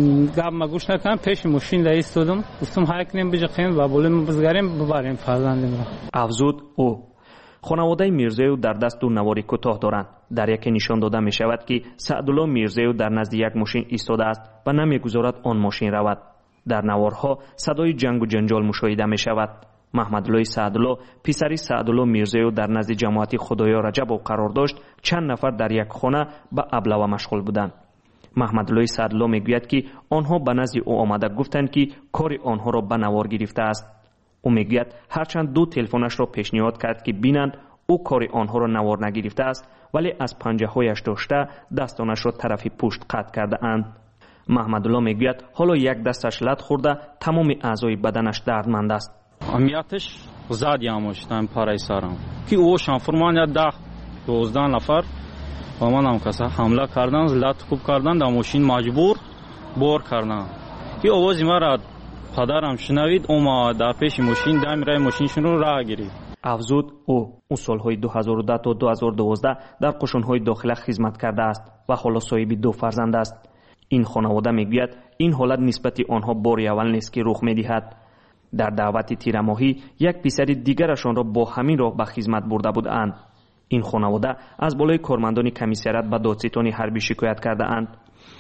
گام گوش نکردم پیش ماشین ایستادم گفتم هایک نیم بجقیم و بولیم بزگاریم ببریم فرزندم را. افزود او خانواده میرزایو در دست دو نوار کوتاه دارند. در یکی نشان داده می شود که سعدالله میرزایو در نزد یک ماشین ایستاده است و نمیگذارد آن ماشین رود. در نوارها صدای جنگ و جنجال مشاهده می شود. محمدالله سعدالله پسری سعدالله میرزایو در نزد جماعت خدایا رجب قرار داشت. چند نفر در یک خانه به ابله مشغول بودند. محمدالله سعدالله میگوید که آنها به نزد او آمده گفتند که کار آنها را به نوار گرفته است. او میگوید هرچند دو تلفنش را پیشنهاد کرد که بینند او کار آنها را نوار نگرفته است، ولی از پنجه هایش داشته دستانش را طرف پشت قطع کرده اند. محمدالله میگوید حالا یک دستش لط خورده تمام اعضای بدنش دردمند است. امیتش زاد یاموشتم پاره سارم که او شانفرمان 10-12 نفر با من هم کسا حمله کردن، لط کوب کردن، در ماشین مجبور بار کردن. که آواز ما را پدرم شنوید، او در پیش ماشین دم رای ماشینشون رو راه گرفت. افزود او سالهای 2010 تا 2012 در قشون‌های داخله خدمت کرده است و حالا صاحب 2 فرزند است. این خانواده میگوید این حالت نسبت آنها بار اول نیست که رخ میدهد. در دعوت تیرماهی یک پسر دیگرشان را با همین راه به خدمت برده بودند. این خانواده از بالای کارمندان کمیسریت به دادستان حربی شکایت کرده اند.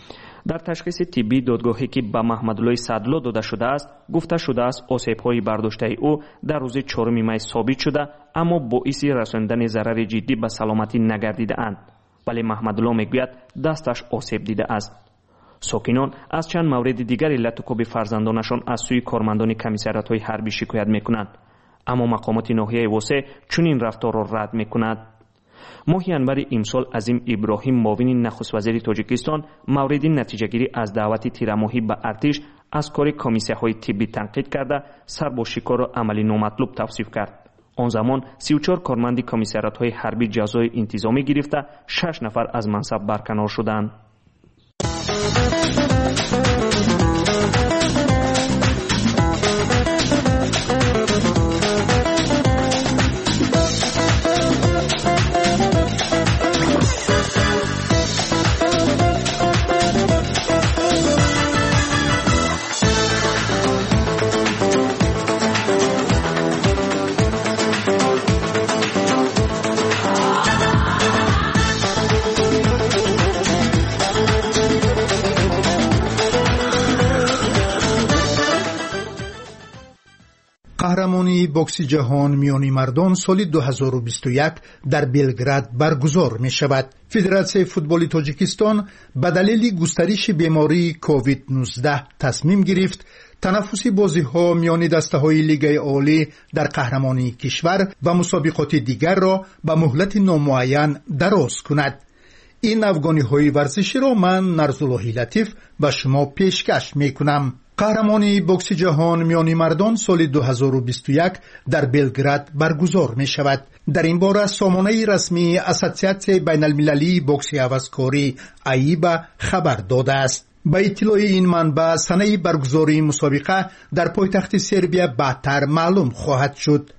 در تشخیص طبی دادگاهی که به محمدالله سعدالله داده شده است گفته شده است آسیب‌های برداشته او در روز 4 می ثابت شده، اما باعث رساندن ضرر جدی به سلامتی نگردیده اند. ولی محمدالله میگوید دستش آسیب دیده است. ساکنان از چند مورد دیگر لطکوب فرزندانشان از سوی کارمندان کمیسریت‌های حربی شکایت میکنند، اما مقامات ناحیه وسه چنین رفتار را رد میکند. ماه ینور امسال عظیم ابراهیم معاون نخست وزیر تاجیکستان مورد نتیجه‌گیری از دعوت تیرماهی به ارتش از کار کمیسیه‌های طبی تنقید کرده سر با شکار را عملی نامطلوب توصیف کرد. آن زمان 34 کارمند کمیسریت‌های حربی جزای انتظامی گرفته 6 نفر از منصب برکنار شدند. قهرمانی بوکس جهان میانی مردان سال 2021 در بلگراد برگزار می شود. فدراسیون فوتبال تاجیکستان به دلیل گسترش بیماری کووید 19 تصمیم گرفت تنافسی بازی‌ها میان دسته‌های لیگ عالی در قهرمانی کشور و مسابقات دیگر را به مهلت نامعین دراز کند. این افغانی‌های ورزشی را من نرزالله لطیف به شما پیشکش می‌کنم. قهرمانی بوکس جهان میانی مردان سال 2021 در بلگراد برگزار می شود. در این باره سامانه رسمی اسوسیاسیون بین المللی بوکس هوازکاری ایبا خبر داده است. به اطلاع این منبع سنه برگزاری مسابقه در پایتخت سربیا بعدتر معلوم خواهد شد.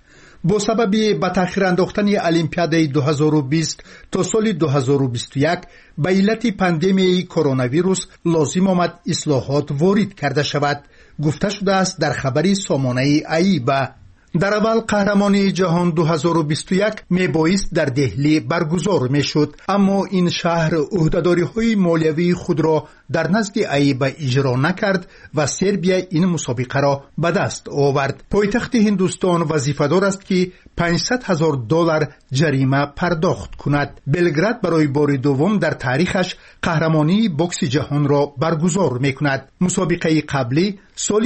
با سبب به تأخیر انداختن المپیاد 2020 تا سال 2021 به علت پاندمی کرونا ویروس لازم آمد اصلاحات وارد کرده شود. گفته شده است در خبری سامانه ایبا. در اول قهرمانی جهان 2021 میبایست در دهلی برگزار میشد، اما این شهر عهدهداری‌های مالیوی خود را در نزد ایبا اجرا نکرد و سربیا این مسابقه را به دست آورد. پایتخت هندوستان وظیفه‌دار است که $500,000 جریمه پرداخت کند. بلگراد برای بار دوم در تاریخش قهرمانی بوکس جهان را برگزار میکند. مسابقه قبلی سال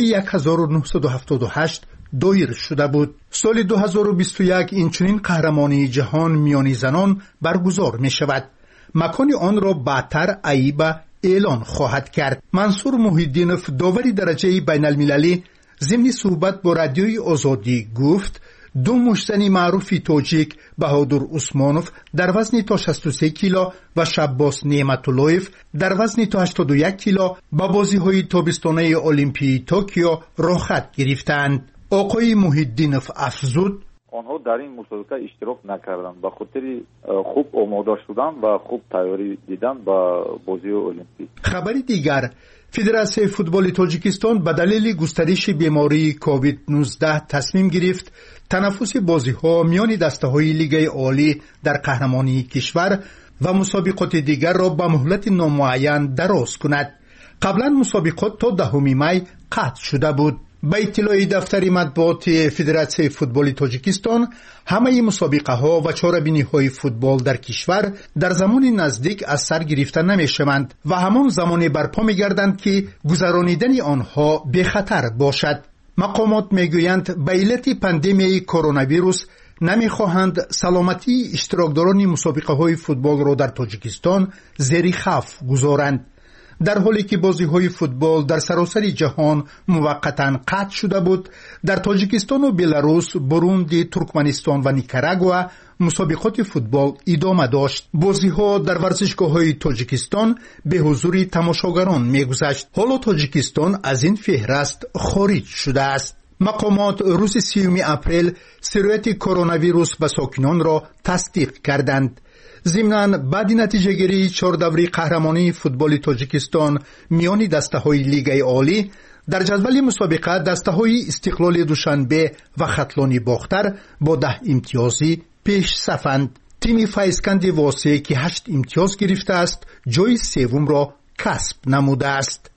1978 دایر شده بود. سال 2021 اینچنین قهرمانی جهان میانی زنان برگزار می شود. مکان آن را بعدتر ایبا اعلان خواهد کرد. منصور محیدینوف داوری درجه بین المللی ضمن صحبت با رادیوی آزادی گفت دو مشتنی معروف تاجیک بهادر عثمانوف در وزن تا 63 کیلو و شباس نعمت‌اللهیف در وزن تا 81 کیلو با بازی‌های تابستانه المپیک توکیو رخصت گرفتند. آقای محیدینوف افزود آنها در این مسابقه اشتراک نکردند به خاطر خوب آماده شدن و خوب تیاری دیدن با بازی المپیک. خبری دیگر، فدراسیون فوتبال تاجیکستان به دلیل گسترش بیماری کووید 19 تصمیم گرفت تنافس بازی‌ها میان دسته‌های لیگ عالی در قهرمانی کشور و مسابقات دیگر را به مهلت نامعین دراز کند. قبلا مسابقات تا 10 می قطع شده بود. به اطلاع دفتر مطبوعات فدراسیون فوتبال تاجیکستان همه مسابقه ها و چاره‌بینی های فوتبال در کشور در زمان نزدیک از سر گرفته نمی شوند و همان زمان برپا می گردند که گذرانیدن آنها به خطر باشد. مقامات می گویند به علت پاندمی کرونا ویروس نمی خواهند سلامتی اشتراکداران مسابقه های فوتبال را در تاجیکستان زیر خوف گذارند. در حالی که بازی‌های فوتبال در سراسر جهان موقتاً قطع شده بود، در تاجیکستان و بلاروس، بروندی، ترکمنستان و نیکاراگوآ مسابقات فوتبال ادامه داشت. بازی‌ها در ورزشگاه‌های تاجیکستان به حضور تماشاگران می‌گذشت. حالا تاجیکستان از این فهرست خارج شده است. مقامات روز 30 اپریل سرایت کرونا ویروس به ساکنان را تصدیق کردند. ضمناً بعد نتیجه گیری 4 دوره قهرمانی فوتبال تاجیکستان میان دسته‌های لیگ عالی در جدول مسابقه دسته‌های استقلال دوشنبه و خطلانی باختر با 10 امتیازی پیش صفند. تیم فیضکند واسه که 8 امتیاز گرفته است جای سوم را کسب نموده است.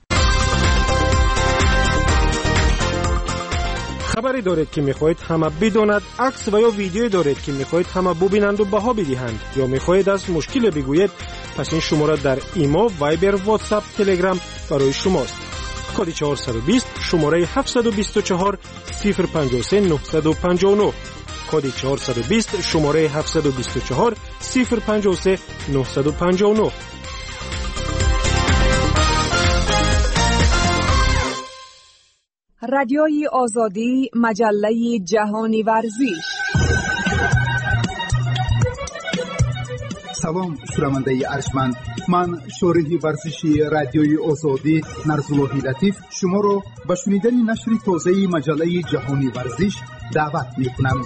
خبری دارید که میخواهید همه بداند، عکس و یا ویدیویی دارید که میخواهید همه ببینند و بها بدهند یا میخواهید از مشکل بگویید، پس این شماره در ایما، وایبر، واتساپ، تلگرام برای شماست. کد 420 شماره 724 053 959 کد 420 شماره 724 053 959. رادیوی آزادی، مجله جهانی ورزش. سلام شنونده ارجمند، من شارح ورزشی رادیوی آزادی نرزالله لطیف شما را به شنیدن نشر تازه مجله جهانی ورزش دعوت می‌کنم.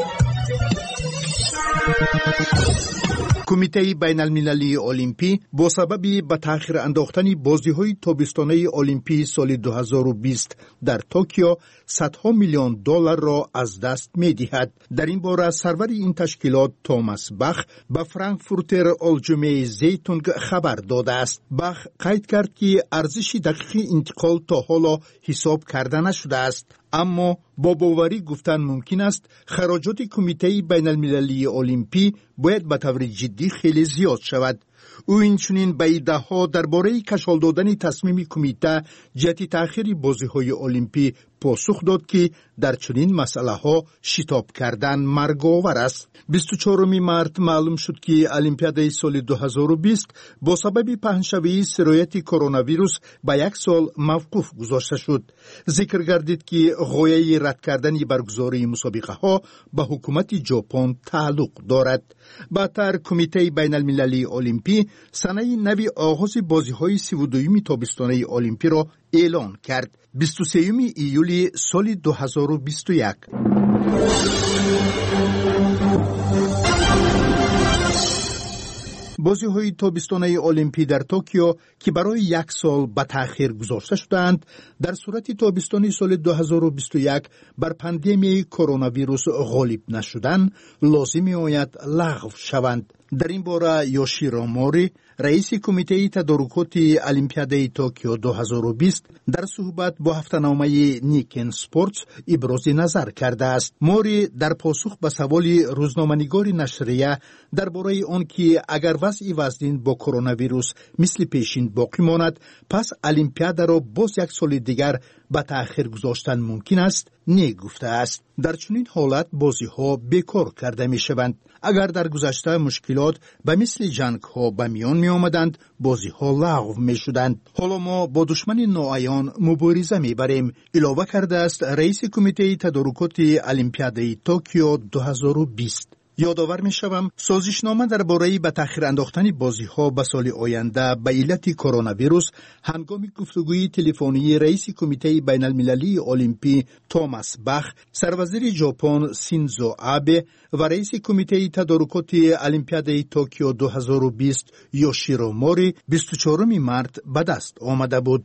کمیته بین المللی المپی با سبب به تأخیر انداختن بازی‌های تابستانه المپی سال 2020 در توکیو صدها میلیون دلار را از دست می‌دهد. در این باره سرور این تشکیلات توماس باخ به فرانکفورتر آلجمه زیتونگ خبر داده است. باخ قید کرد که ارزش دقیق انتقال تا حالا حساب کرده نشده است، اما با باوری گفتن ممکن است خراجات کمیته بین المللی المپی باید به طور جدی خیلی زیاد شود. او اینچنین به ایده‌ها درباره کشال دادن تصمیم کمیته جهت تأخیر بازی‌های المپی پاسخ داد که در چنین مسئله‌ها شتاب کردن مرگ‌آور است. 24 مارس معلوم شد که المپیاد سال 2020 با سبب پهنشوی سرایت کرونا ویروس به 1 سال موقوف گذاشته شد. ذکر گردید که غایه رد کردن برگزاری مسابقه‌ها به حکومت ژاپن تعلق دارد. بعدتر کمیته بین المللی المپی سنه نوی آغاز بازی‌های 32 تابستانه المپی را اعلان کرد. 23 ایولی سال 2021. بازی‌های تابستانه المپی در توکیو که برای 1 سال به تأخیر گذاشته شدند، در صورت تابستان سال 2021 بر پاندمی کرونا ویروس غالب نشدن لازم می‌آید لغو شوند. در این باره یوشیرو موری، رئیس کمیته تدارکات المپیاد توکیو 2020 در صحبت با هفته‌نامه نیکن اسپورتس ابراز نظر کرده است. موری در پاسخ به سوال روزنامه‌نگار نشریه درباره آنکه اگر وضع وزن با کرونا ویروس مثل پیشین باقی ماند، پس المپیاد را باز 1 سال دیگر به تأخیر گذاشتن ممکن است، نگفته است. در چنین حالت بازی‌ها بیکار کرده می‌شوند. اگر در گذشته مشکلات به مثل جنگ‌ها به میان می‌آمدند، بازی‌ها لغو می‌شدند. حالا ما با دشمن ناعیان مبارزه می‌بریم، اضافه کرده است رئیس کمیته تدارکات المپیاد توکیو 2020. یادآور می‌شوم سازشنامه درباره به تأخیر انداختن بازی‌ها به سال آینده به علت کرونا ویروس هنگام گفتگوی تلفنی رئیس کمیته بین‌المللی المپی توماس باخ، سروزیر ژاپن سینزو آبه و رئیس کمیته تدارکات المپیاد توکیو 2020 یوشیرو موری 24 مارس به دست آمده بود.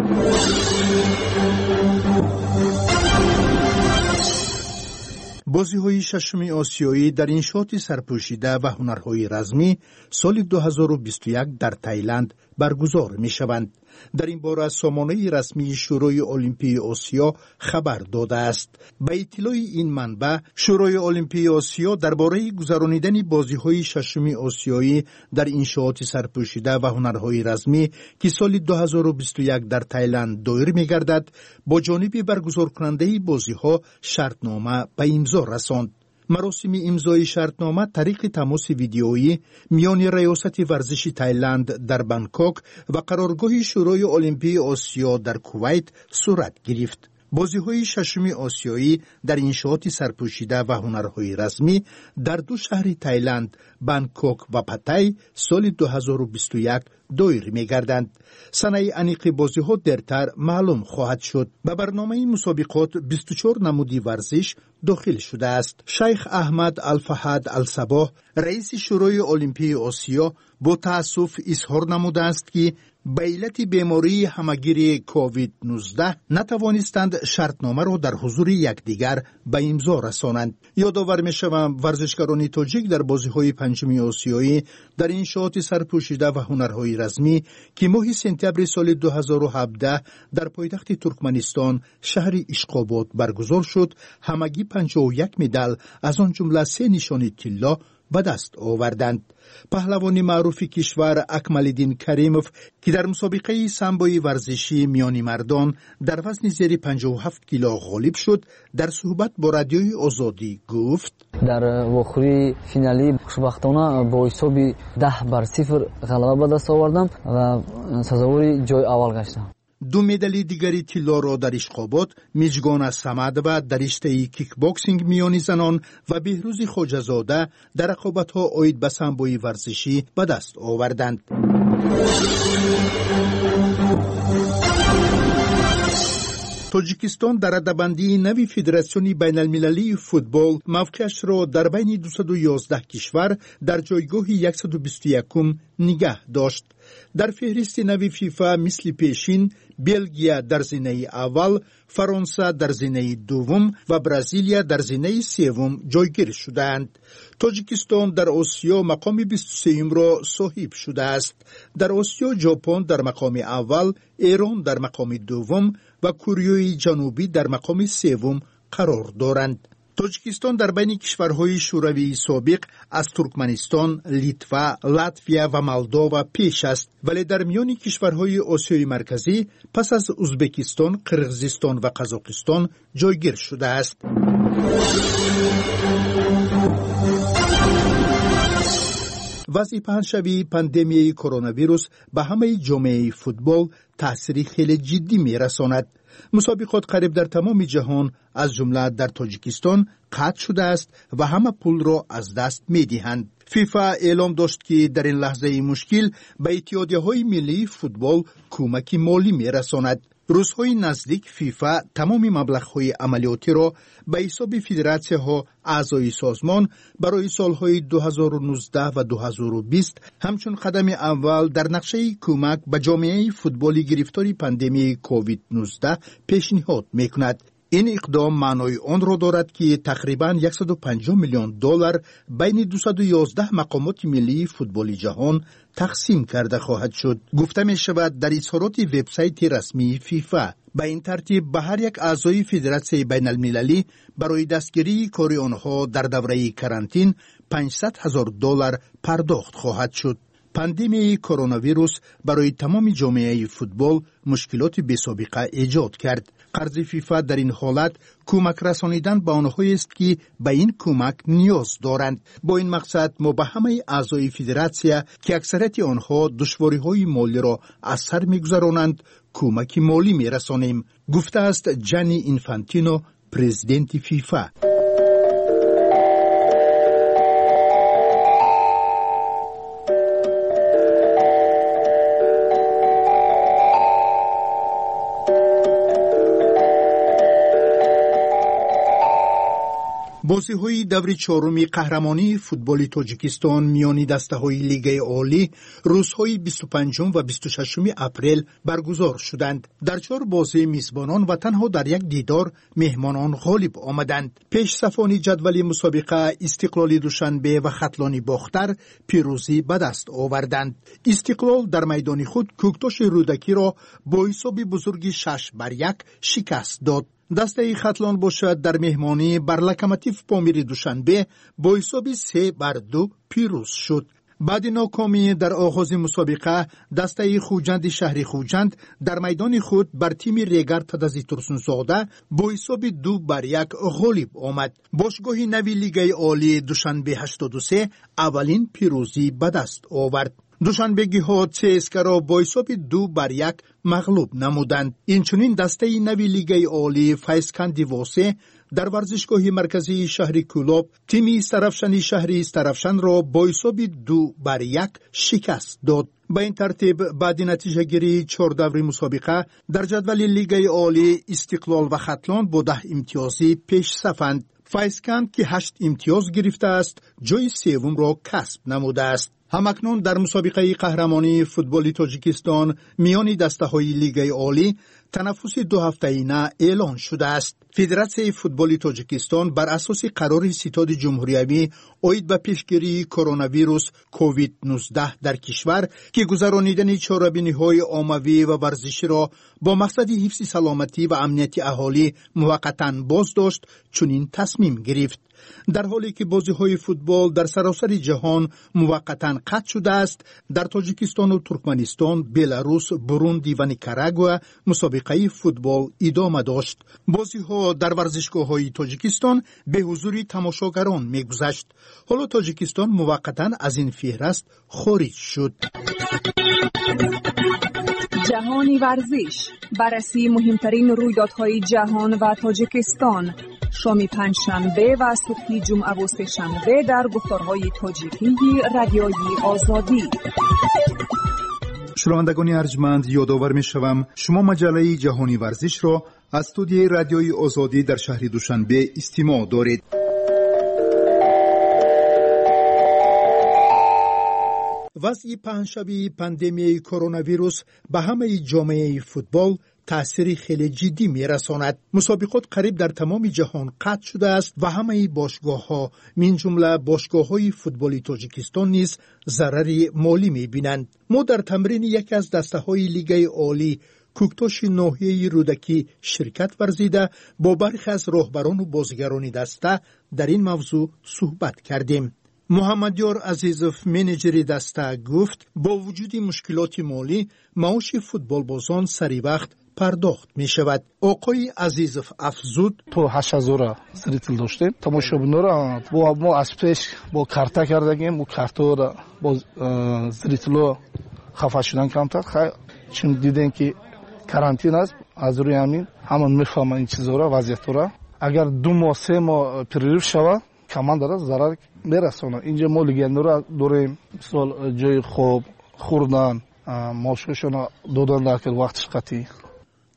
بازی‌های ششم آسیایی در انشاط سرپوشیده و هنرهای رزمی سال 2021 در تایلند برگزار می‌شوند. در این باره سامانه رسمی شورای المپی آسیا خبر داده است. به اطلاع این منبع، شورای المپی آسیا درباره گذرانیدن بازی‌های ششم آسیایی در انشاءات سرپوشیده و هنرهای رزمی که سال 2021 در تایلند دایر می‌گردد، با جانب برگزار کننده بازی‌ها شرطنامه به امضا رساند. مراسم امضای شرطنامه طریق تماس ویدیویی میان ریاست ورزش تایلند در بانکوک و قرارگاه شورای المپی آسیا در کویت صورت گرفت. بازی‌های ششم آسیایی در انشاءات سرپوشیده و هنرهای رزمی در 2 شهر تایلند، بانکوک و پتای، سال 2021 دایر می‌گردند. سنه انیق بازی‌ها دیرتر معلوم خواهد شد. به برنامه مسابقات 24 نمودی ورزش داخل شده است. شیخ احمد الفهد الصباح، رئیس شورای المپی آسیا، با تأسف اظهار نموده است که به علت بیماری همگیر کووید 19 نتوانستند شرطنامه را در حضور یکدیگر به امضا رسانند. یادآور می‌شوم ورزشکاران تاجیک در بازی‌های پنجم آسیایی در انشاءات سرپوشیده و هنرهای رزمی که ماه سپتامبر سال 2017 در پایتخت ترکمنستان شهر اشقاباد برگزار شد، همگی 51 مدال از آن جمله 3 نشان طلا به دست آوردند. پهلوان معروف کشور اکمالدین کریموف که در مسابقه سامبوی ورزشی میانی مردان در وزن زیر 57 کیلو غالب شد، در صحبت با رادیوی آزادی گفت: در واخری فینالی خوشبختانه با حساب 10-0 غلبه به دست آوردم و سزاوار جای اول گشتم. 2 مدال دیگری طلا را در اشقاباد میزگان سمدوه در رشته کیک باکسینگ میانی زنان و بهروز خواجه‌زاده در رقابت‌ها عاید به سامبوی ورزشی به دست آوردند. تاجیکستان در رده‌بندی نوی فدراسیون بین‌المللی فوتبال موقعش را در بین 211 کشور در جایگاه 121 نگه داشت. در فهرست نوی فیفا مثل پیشین بلژیا در زینه اول، فرانسه در زینه دوم و برزیلیا در زینه سوم جایگیر شدند. تاجیکستان در آسیا مقام 23 را صاحب شده است. در آسیا ژاپن در مقام اول، ایران در مقام دوم و کره جنوبی در مقام سوم قرار دارند. تاجیکستان در بین کشورهای شوروی سابق از ترکمنستان، لیتوا، لاتویا و مولداوا پیش است، ولی در میان کشورهای آسیای مرکزی پس از ازبکستان، قرقیزستان و قزاقستان جایگیر شده است. وضع پهنشوی پاندمی کرونا ویروس به همه جامعه فوتبال تأثیری خیلی جدی می‌رساند. مسابقات قریب در تمام جهان از جمله در تاجیکستان قطع شده است و همه پول را از دست می‌دهند. فیفا اعلام داشت که در این لحظه مشکل به اتحادیه‌های ملی فوتبال کمک مالی می‌رساند. روزهای نزدیک فیفا تمام مبلغ‌های عملیاتی را به حساب فدراسی‌ها اعضای سازمان برای سالهای 2019 و 2020 همچون قدم اول در نقشه کمک به جامعه فوتبالی گرفتار پاندمی کووید 19 پیشنهاد می‌کند. این اقدام معنای آن را دارد که تقریباً 150 میلیون دلار بین 211 مقامات ملی فوتبال جهان تقسیم کرده خواهد شد. گفته می شود در اظهارات وبسایت رسمی فیفا. به این ترتیب به هر یک اعضای فدراسیون بین المللی برای دستگیری کار آنها در دوره کرانتین 500,000 دلار پرداخت خواهد شد. پاندمی کرونا ویروس برای تمام جامعه فوتبال مشکلات بی‌سابقه ایجاد کرد. قرض فیفا در این حالت کمک رسانیدن به آنهایی است که به این کمک نیاز دارند. با این مقصد ما به همه اعضای فدراسیون که اکثریت آنها دشواری‌های مالی را از سر می‌گذرانند کمک مالی می‌رسانیم، گفته است جانی اینفانتینو، پرزیدنت فیفا. بازی‌های دور چهارم قهرمانی فوتبال تاجیکستان میان دسته‌های لیگ عالی روزهای 25 و 26 اپریل برگزار شدند. در 4 بازی میزبانان و تنها در یک دیدار مهمانان غالب آمدند. پیش صفانی جدول مسابقه استقلال دوشنبه و ختلان باختر پیروزی به دست آوردند. استقلال در میدان خود کوکتاش رودکی را با حساب بزرگی 6-1 شکست داد. دسته ختلان باشد در مهمانی بر لکمتیف پامیر دوشنبه با حساب 3-2 پیروز شد. بعد ناکامی در آغاز مسابقه دسته خوجند شهر خوجند در میدان خود بر تیم ریگر تدزی ترسونزاده با حساب 2-1 غالب آمد. باشگاه نوی لیگ عالی دوشنبه 83 اولین پیروزی به دست آورد. دوشنبگی ها CSKA را با حساب 2-1 مغلوب نمودند. اینچنین دسته نوی لیگ عالی فیضکند واسه در ورزشگاه مرکزی شهر کولاب تیم استرفشن شهر استرفشن را با حساب 2-1 شکست داد. با این ترتیب بعد نتیجه گیری 4 دور مسابقه در جدول لیگ عالی استقلال و ختلان با 10 امتیازی پیش صفند. فیضکند که 8 امتیاز گرفته است جای سوم را کسب نموده است. همکنون در مسابقه قهرمانی فوتبال تاجیکستان میان دسته‌های لیگ عالی تنفس 2 هفته‌ایانه اعلان شده است. فدراسیون فوتبال تاجیکستان بر اساس قرار ستاد جمهوری اید به پیشگیری کرونا ویروس کووید 19 در کشور که گذرانیدن چاره‌بینی‌های عمومی و ورزشی را با مقصد حفظ سلامتی و امنیت اهالی موقتاً باز داشت چنین تصمیم گرفت. در حالی که بازی‌های فوتبال در سراسر جهان موقتاً قطع شده است، در تاجیکستان و ترکمنستان، بلاروس، بروندی و نیکاراگوئه مسابقه فوتبال ادامه داشت. بازی‌ها در ورزشگاه‌های تاجیکستان به حضور تماشاگران می‌گذشت. حالا تاجیکستان موقتاً از این فهرست خارج شد. جهانی ورزش، بررسی مهمترین رویدادهای جهان و تاجیکستان، شام پنجشنبه و صبح جمعه و سه‌شنبه در گفتارهای تاجیکی رادیوی آزادی. شنوندگان ارجمند، یادآور می‌شوم شما مجله جهانی ورزش را از استودیوی رادیوی آزادی در شهر دوشنبه استماع دارید. وضع پنجشنبه پاندمی کرونا ویروس به همه جامعه فوتبال تأثیر خیلی جدی می‌رساند. مسابقات قریب در تمام جهان قطع شده است و همه باشگاه‌ها من جمله باشگاه‌های فوتبال تاجیکستان نیز ضرر مالی می‌بینند. ما در تمرین یکی از دسته‌های لیگ عالی کوکتاش ناحیه رودکی شرکت ورزیده با برخی از راهبران و بازیگران دسته در این موضوع صحبت کردیم. محمدیار عزیزوف منیجر دسته گفت با وجود مشکلات مالی معاش فوتبال بازان سری وقت پرداخت می شود. آقای عزیزوف افزود تو 8000 زریتل داشتیم. تماشابینا را با ما از پیش با کارتا کردیم و کارتا را با زریتلو خفه شدن کمتر. چون دیدن که کرانتین است از روی همین همون میفهمن این چیزا را وضعیت را. اگر 2 ماه 3 ماه پریریف شود کمان داره ضرر میرسونه. اینجا ما لگنده را داریم، مثلا جای خوب خوردن ماشوشون دادن در وقتش قطعی.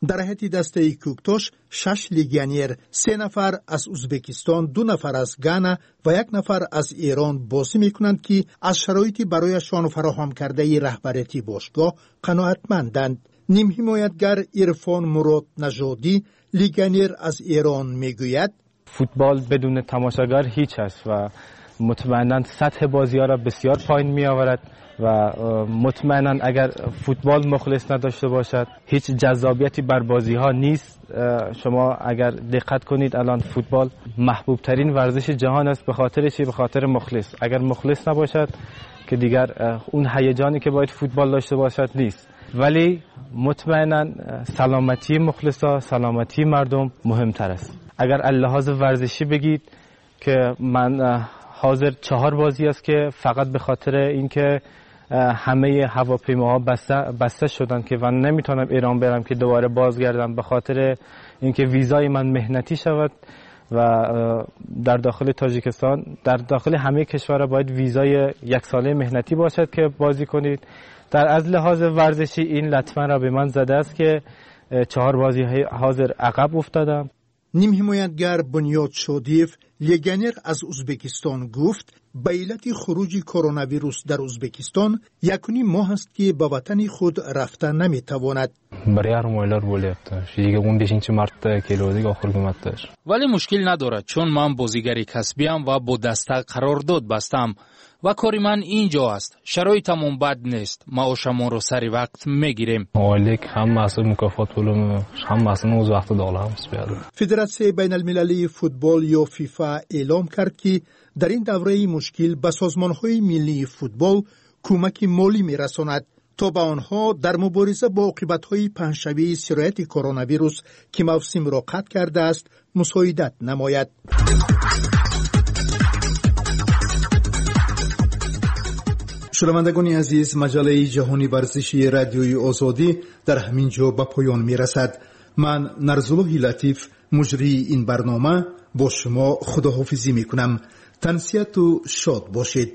در هیئت دسته کوکتوش 6 لیگیونر، 3 نفر از ازبکستان، 2 نفر از گانا و 1 نفر از ایران بازی میکنند که از شرایطی برایشان فراهم کرده رهبری باشگاه قناعتمندند. نیم حمایتگر عرفان مراد نژادی لیگیونر از ایران میگوید فوتبال بدون تماشاگر هیچ است و مطمئنا سطح بازی‌ها را بسیار پایین می‌آورد و مطمئنا اگر فوتبال مخلص نداشته باشد هیچ جذابیتی بر بازی‌ها نیست. شما اگر دقت کنید الان فوتبال محبوب ترین ورزش جهان است. به خاطر چی؟ به خاطر مخلص. اگر مخلص نباشد که دیگر اون هیجانی که باید فوتبال داشته باشد نیست. ولی مطمئنا سلامتی مخلصا، سلامتی مردم مهمتر است. اگر اللحاظ ورزشی بگید که من حاضر 4 بازی است که فقط به خاطر اینکه همه هواپیماها بسته شدن که من نمیتونم ایران برم که دوباره بازگردم، به خاطر اینکه ویزای من مهنتی شود و در داخل تاجیکستان، در داخل همه کشورها باید ویزای 1 ساله مهنتی باشد که بازی کنید. در از لحاظ ورزشی این لطمه را به من زده است که 4 بازی حاضر عقب افتادم. نیم حمایتگر بنیاد شادیف لیگیونر از ازبکستان گفت به علت خروج کرونا ویروس در ازبکستان 1.5 ماه است که به وطن خود رفته نمیتواند. برای ارمایلر بولیفتش دیگه 15 مارت کیلو دیگه آخر اومدش. ولی مشکل نداره چون من بازیگری کسبیم و با دسته قرارداد بستم و کاری من اینجا است. شرایطمون بد نیست. معاشمون رو سری وقت میگیریم. مالک هم مسئول مکافات پولم هم مسئول اوز وقت داغلا هم سپیاده. فدراسیون بین المللی فوتبال یا فیفا اعلام کرد که در این دوره مشکل به سازمان‌های ملی فوتبال کمک مالی میرساند تا به آنها در مبارزه با عاقبت‌های پنه‌شوی سرایت کرونا ویروس که موسم را قطع کرده است مساعدت نماید. شنوندگان عزیز، مجله جهانی ورزشی رادیوی آزادی در همین جا به پایان میرسد. من نرزالله لطیف مجری این برنامه با شما خداحافظی میکنم. تنسیت و شاد باشید.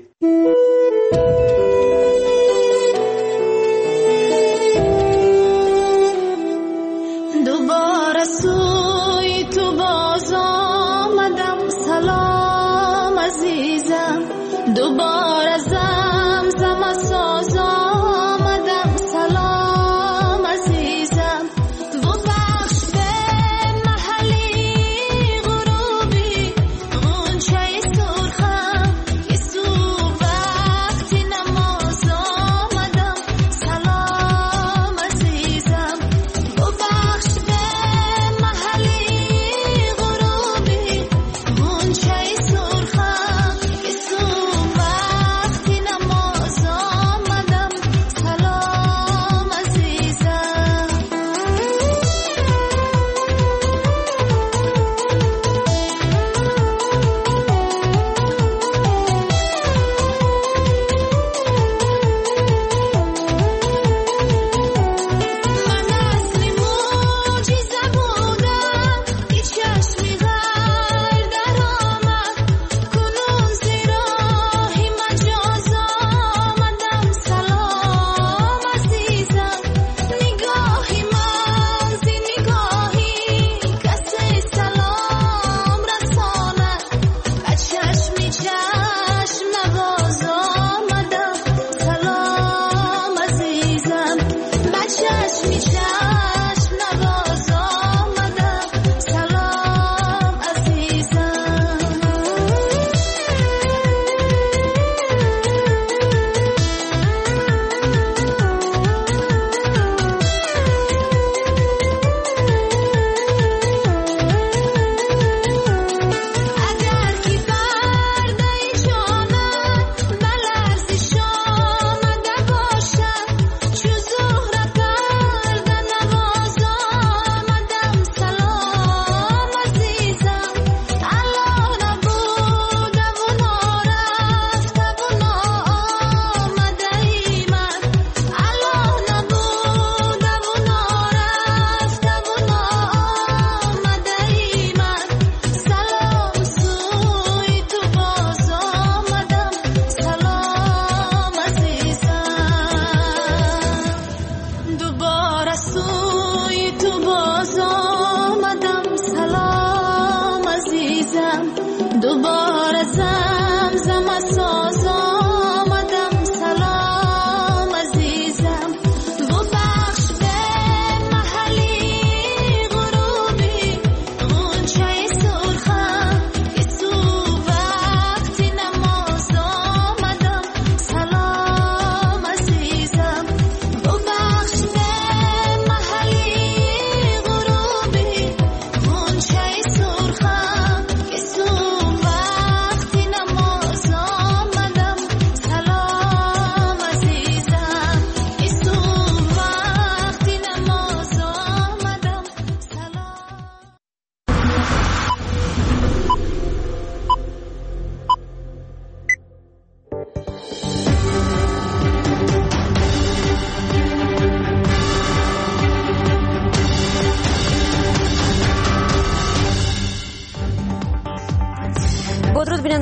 دوباره سوی تو باز آمدم، سلام عزیزم. دوباره زمزم ساز آمدم، سلام عزیزم. و بخش به محلی غروبی غنچه سرخم که سو وقتی نما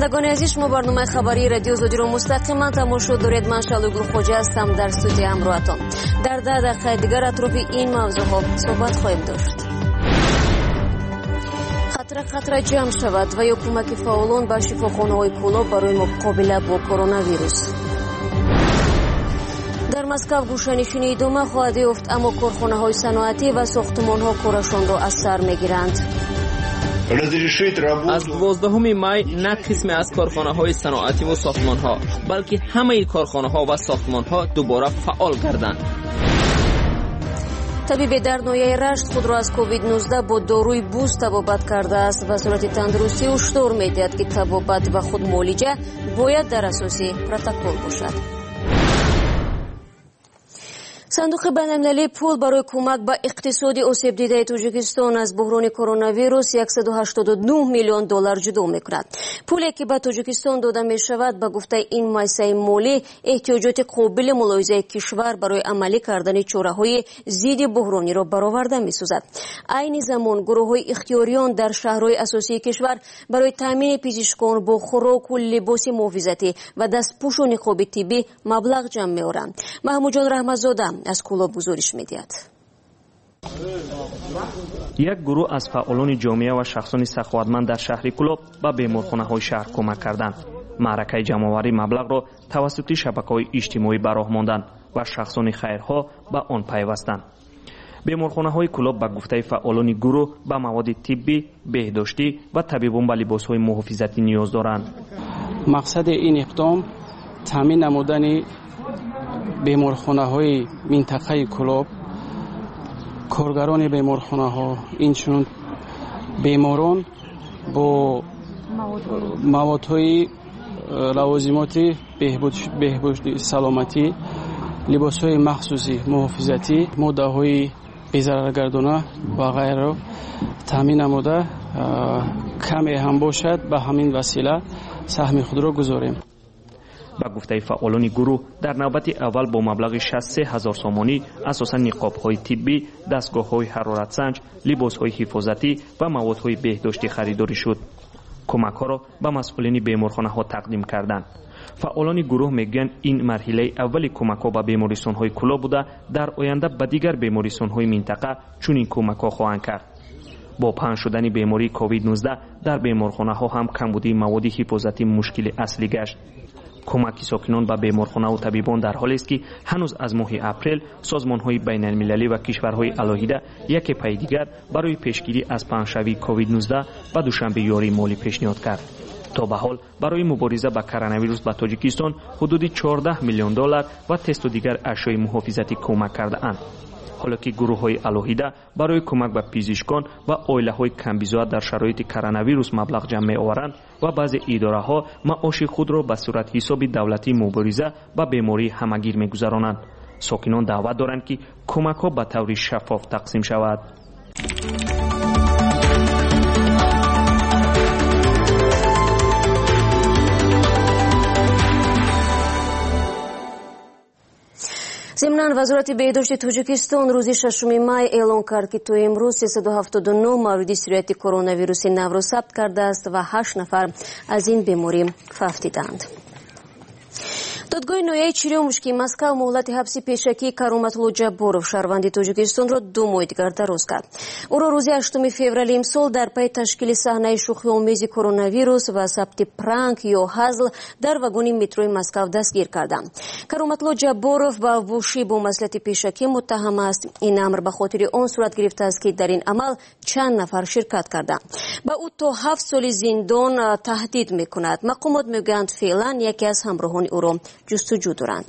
شنوندگان عزیز، شما برنامه خبری رادیو آزادی رو مستقیما تماشا دارید. من شالوگل خوجه هستم در استودیو همراهتان. در 10 دقیقه دیگر اطراف این موضوع ها صحبت خواهیم داشت. خطر جمع شود و یا کمک فعالان به شفاخانه‌های کلاب برای مقابله با کرونا ویروس. در مسکو گوشه‌نشینی ادامه خواهد یافت، اما کارخانه‌های صنعتی و ساختمان‌ها کارشان را از سر می‌گیرند. از 12 می نه قسمی از کارخانه‌های صنعتی و ساختمان‌ها بلکه همه کارخانه‌ها و ساختمان‌ها دوباره فعال گردند. طبیب در ناحیه رشت خود را از کووید 19 با داروی بوست تبابت کرده است. وزارت تندرستی هشدار می‌دهد که تبابت و خود معالجه باید در اساس پروتکل باشد. صندوق بین‌المللی پول برای کمک به اقتصاد آسیب دیده تاجیکستان از بحران کرونا ویروس 189 میلیون دلار جدا می‌کند. پولی که به تاجیکستان داده می‌شود به گفته این مؤسسه مالی احتیاجات قابل ملاحظه کشور برای عملی کردن چاره‌های ضد بحرانی را برآورده می‌سازد. عین زمان گروه‌های اختیاریان در شهرهای اساسی کشور برای تامین پزشکان با خوراک و لباس محافظتی و دستپوش و نقاب طبی مبلغ جمع می‌آورند. محمود جان رحمت‌زاده از کلوب گزارش می‌دهد. یک گروه از فعالان جامعه و شخصان سخاوتمند در شهر کلوب به بیمارخانه‌های شهر کمک کردند. معرکه جمع‌آوری مبلغ را توسط شبکه‌های اجتماعی به راه ماندند و شخصان خیرخواه به آن پیوستند. بیمارخانه‌های کلوب به گفته فعالان گروه به مواد طبی، بهداشتی و طبیبان به لباس‌های محافظتی نیاز دارند. مقصد این اقدام تامین نمودن بیمارخانه‌های منطقه کلوب، کارگران بیمارخانه‌ها، اینچنین بیماران با موادهای لوازمات بهبود سلامتی، لباس‌های مخصوصی محافظتی، ماده‌های بی‌ضررگردانه و غیره تامین نموده کمی هم باشد به همین وسیله سهم خود را گذاریم. به گفته فعالان گروه در نوبت اول با مبلغ 63,000 سومانی اساساً نقاب‌های طبی، دستگاه‌های حرارتسنج، لباس‌های حفاظتی و موادهای بهداشتی خریداری شد. کمک‌ها را به مسئولین بیمارخانه‌ها تقدیم کردند. فعالان گروه میگن این مرحله اولی کمک‌ها به بیمارستان‌های کلوب بوده، در آینده به دیگر بیمارستان‌های منطقه چنین کمک‌ها خواهند کرد. با پنهان شدن بیماری کووید 19 در بیمارخانه‌ها هم کمبودی مواد حفاظتی مشکل اصلی گشت. کمک ساکنان به بیمارخانه و طبیبان در حالی است که هنوز از ماه اپریل سازمان‌های بین‌المللی و کشورهای علاهیده یک پای دیگر برای پیشگیری از پنهانشوی کووید 19 به دوشنبه یاری مالی پیشنهاد کرد. تا به حال برای مبارزه با کرونا ویروس به تاجیکستان حدود 14 میلیون دلار و تست و دیگر اشیاء محافظتی کمک کرده‌اند. حالا که گروه‌های علاهیده برای کمک به پزشکان و عائله‌های کم‌بیزا در شرایط کرونا ویروس مبلغ جمع می‌آورند و بعضی اداره‌ها معاش خود را به صورت حساب دولتی مبارزه با بیماری همگیر می‌گذرانند. ساکنان دعوت دارند که کمک‌ها به طور شفاف تقسیم شود. ضمناً وزارت بهداشت تاجیکستان روز 6 می اعلام کرد که تا امروز 379 مورد سیریت کرونا ویروس نو را ثبت کرده است و 8 نفر از این بیماری فوت دیدند. دادگاه نهایی چریومشکی مسکو مهلت حبس پیشکی کرامتالله جبارов شهروند تاجیکستان را 2 ماه دیگر دراز کرد. او را روز 8 فوریه امسال در پی تشکیل صحنه شوخی‌آمیز کرونا ویروس و ثبت پرانک یا هزل در واگن مترو مسکو دستگیر کردند. کرامتالله جبارov با وشی با مصلحت پیشکی متهم است. این امر به خاطر آن صورت گرفته است که در این عمل چند نفر شرکت کردند. با او تا 7 سال زندان تهدید می‌کند. مقامات میگویند فعلا یکی از همراهان او را جستجو دارند.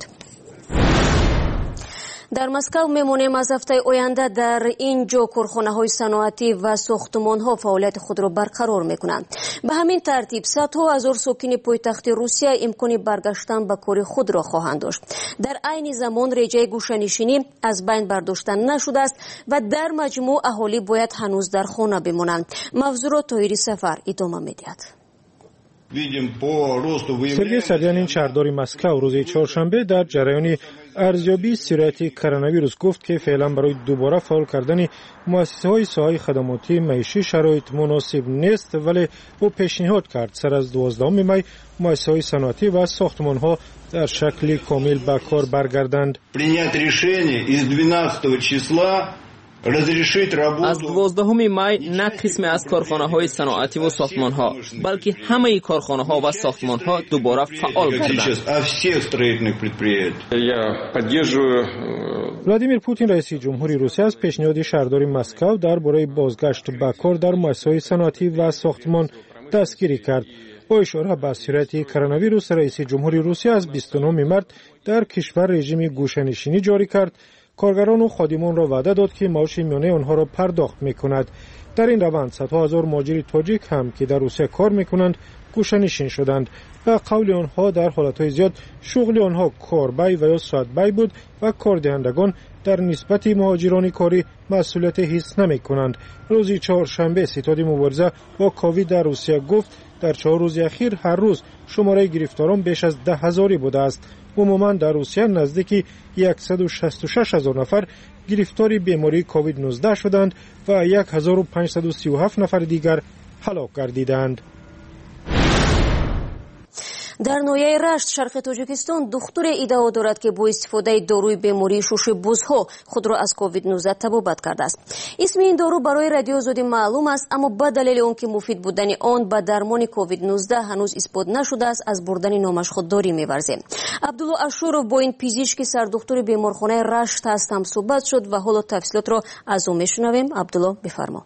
در مسکو میمانیم. از هفته آینده در اینجا کارخانه‌های صنعتی و ساختمان‌ها فعالیت خود را برقرار می‌کنند. به همین ترتیب صدها هزار ساکن پایتخت روسیه امکان برگشتن به کار خود را خواهند داشت. در عین زمان رجای گوشه‌نشینی از بین برداشتن نشده است و در مجموع اهالی باید هنوز در خانه بمانند. موضوع را طاهری سفر ادامه می‌دهد. سرگئی سریانین شهردار مسکو روز چهارشنبه در جریان ارزیابی سیرت کرونا ویروس گفت که فعلا برای دوباره فعال کردن مؤسسه‌های ساحه خدماتی معیشی شرایط مناسب نیست، ولی او پیشنهاد کرد سر از 12 می مؤسسه‌های صنعتی و ساختمان‌ها در شکل کامل به کار برگردند. از 12 می نه قسم از کارخانه‌های صنعتی و ساختمان‌ها بلکه همه کارخانه‌ها و ساختمان‌ها دوباره فعال گردند. ولادیمیر پوتین رئیس جمهوری روسیه از پیشنهاد شهرداری مسکو درباره بازگشت به کار در مؤسسه‌های صنعتی و ساختمان دستگیری کرد. با اشاره به سیرت کرونا ویروس، رئیس جمهوری روسیه از 29 مارس در کشور رژیم گوشه‌نشینی جاری کرد. کارگران و خادمان را وعده داد که معاش میانه آنها را پرداخت می‌کند. در این روند صدها هزار مهاجر تاجیک هم که در روسیه کار می‌کنند گوشه‌نشین شدند. به قول آنها در حالت‌های زیاد شغل آنها کاربی و یا ساعتبی بود و کاردهندگان در نسبت مهاجران کاری مسئولیت حس نمی‌کنند. روز چهارشنبه ستاد مبارزه با کووید در روسیه گفت در 4 روز اخیر هر روز شماره گرفتاران بیش از 10,000 بوده است. عموما در روسیه نزدیک 166,000 نفر گرفتار بیماری کووید 19 شدند و 1537 نفر دیگر هلاک گردیدند. در نویه رشت شرق تاجیکستان دختر ادعا دارد که با استفاده داروی بیماری شوش بزها خود را از کووید 19 تبابت کرده است. اسم این دارو برای رادیو آزادی معلوم است، اما به دلیل آنکه مفید بودن آن به درمان کووید 19 هنوز اثبات نشده است از بردن نامش خودداری می‌ورزد. عبدالله اشورов با این پزشک سردختر بیمارخانه رشت است هم صحبت شد و حالا تفصیلات را از او میشنویم. عبدالله بفرما.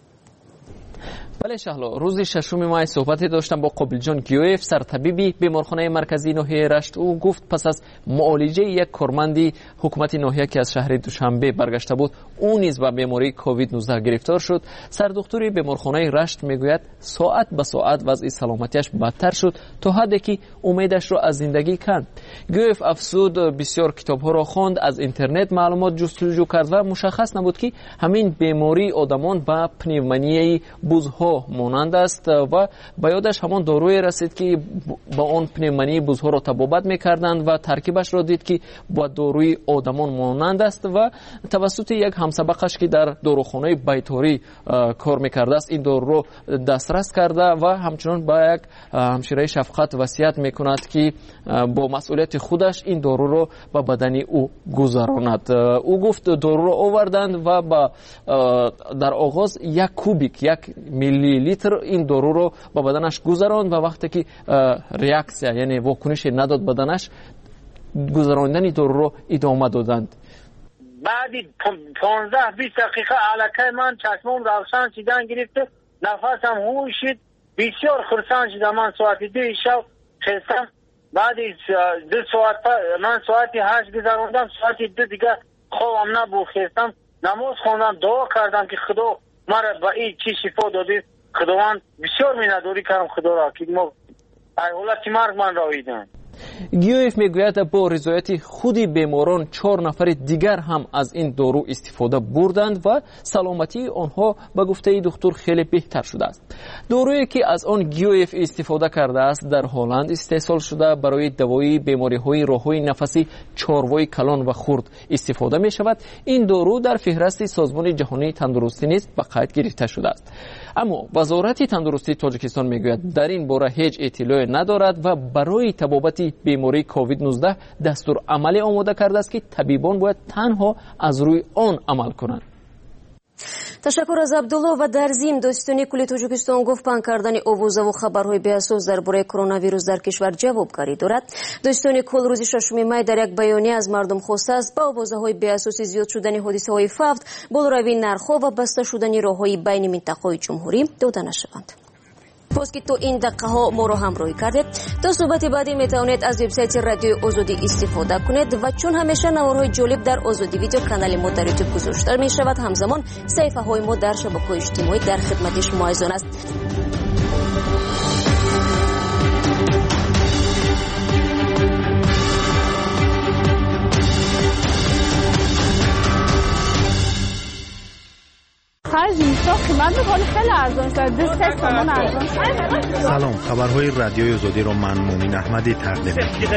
بله شهلا، روز 6 ماه صحبتی داشتم با قابلجان گیویف، سرطبیبی بیمارخانه مرکزی ناحیه رشت. او گفت پس از معالجه یک کارمندی حکومت ناحیه که از شهر دوشنبه برگشته بود، او نیز به بیماری کووید 19 گرفتار شد. سردختر بیمارخانه رشت میگوید ساعت به ساعت وضع سلامتیش بدتر شد تا حدی که امیدش را از زندگی کند. گیویف افزود بسیار کتاب‌ها را خواند، از اینترنت معلومات جستجو کرد و مشخص نبود که همین بیماری آدمان به پنیومونیای بزها مانند است و به یادش همان داروی رسید که با آن پنیومونی بزها را تبابت میکردند و ترکیبش را دید که با داروی آدمان مانند است و توسط یک همسبقش که در داروخانه بیتاری کار میکرده است این دارو را دسترس کرده و همچنان با یک همشیره شفقت وصیت میکند که با مسئولیت خودش این دارو را به بدن او گذراند. او گفت دارو را آوردند و در آغاز 1 کوبیک 1 میلی لیتر این دارو رو با بدنش گذراند و وقتی که ریاکسیا یعنی واکنش نداد بدنش، گذراندن دارو رو ادامه دادند. بعدی 15-20 دقیقه علکه من چشمم روشن شدن گرفت، نفسم هوشید، بسیار خرسان شدم. من ساعت 2 شب خستم، بعد 2 ساعت من ساعت 8 گذراندم، ساعت 2 دیگه خوابم نبود، خستم، نماز خواندم، دعا کردم که خدا مرا با این چی شفا داده. خداوند بسیار مینداری کردم خدا را که ما حالت مرگ من راویدن. گیویف میگوید با رضایت خودی بیماران 4 نفر دیگر هم از این دارو استفاده بردند و سلامتی آنها به گفته دکتر خیلی بهتر شده است. دارویی که از آن گیویف استفاده کرده است در هلند استحصال شده، برای دوایی بیماری‌های راه‌های نفسی چاروای کلان و خرد استفاده می شود. این دارو در فهرست سازمان جهانی تندرستی نیز به قید گرفته شده است. اما وزارت تندرستی تاجیکستان میگوید در این باره هیچ اطلاعی ندارد و برای تبابت بیماری کووید 19 دستور عملی آماده کرده است که طبیبان باید تنها از روی آن عمل کنند. تشکر از عبدالله. و در ضمن داستانی کل تاجیکستان گفت پنگ کردن آوازه و خبرهای بی‌اساس درباره کرونا ویروس در کشور جوابگاری دارد. داستانی کل روز 6 می در یک بیانیه از مردم خواسته است با آوازه های بی‌اساس زیاد شدن حادثه های فوت، بالاروی نرخ‌ها و بسته شدن راه‌های بین منطقه‌های جمهوری داده نشوند. باز که تو این دقیقه ها ما رو همراهی کردید. تا صحبت بعدی میتوانید از وبسایت رادیو آزادی استفاده کنید و چون همیشه نوارهای جالب در آزادی ویدیو کانال ما در یوتیوب گذاشته می شود، همزمان صفحه های ما در شبکه‌های اجتماعی در خدمت شما است. سلام، خبرهای رادیوی آزادی رو من مومین احمدی تقدیم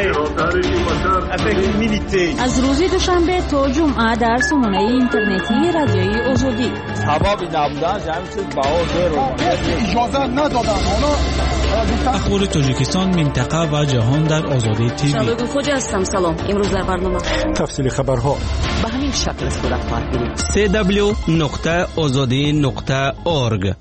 می‌کنم. از روز دوشنبه تا جمعه در سامانه اینترنتی رادیوی آزادی. سبب نبودن جمع شد باور اجازه ندادن. اخبار تاجیکستان، منطقه و جهان در آزادی تیوی. شباب خوجا هستم. سلام. امروز در برنامه تفصیل خبرها به همین شکل صورت خواهد گرفت. www.azadi.org.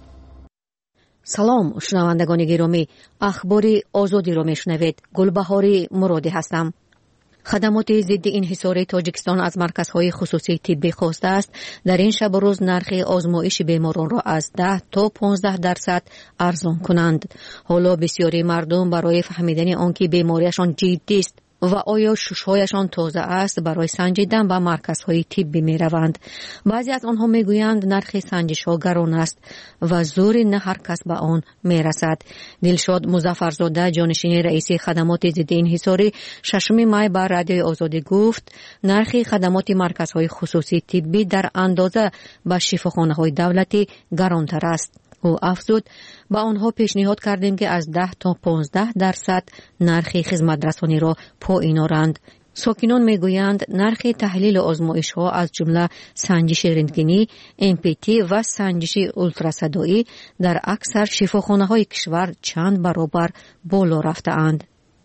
سلام شنوندگان گرامی، اخبار آزادی را میشنوید. گلبهاری مرادی هستم. خدمات ضد انحصار تاجیکستان از مرکزهای خصوصی طبی خواسته است در این شب و روز نرخ آزمایش بیماران را از 10 تا 15% ارزان کنند. حالا بسیاری مردم برای فهمیدن آنکه بیماریشان جدی است و آیا ششهایشان تازه است برای سنجیدن به مرکزهای طبی می روند. بعضی از آنها می گویند نرخ سنجش ها گران است و زور نه هر کس به آن می رسد. دلشاد مظفرزاده، جانشین رئیس خدمات ضد انحصاری، 6 می بر رادیوی آزادی گفت نرخ خدمات مرکزهای خصوصی طبی در اندازه به شفاخانه های دولتی گرانتر است. او افزود با آنها پیشنهاد کردیم که از 10 تا 15% نرخ خدمت رسانی را پایین آورند. ساکنان میگویند نرخ تحلیل آزمایش ها از جمله سنجش رنتگنی، MPT و سنجش اولتراسادایی در اکثر شفاخانه های کشور چند برابر بالا رفته اند.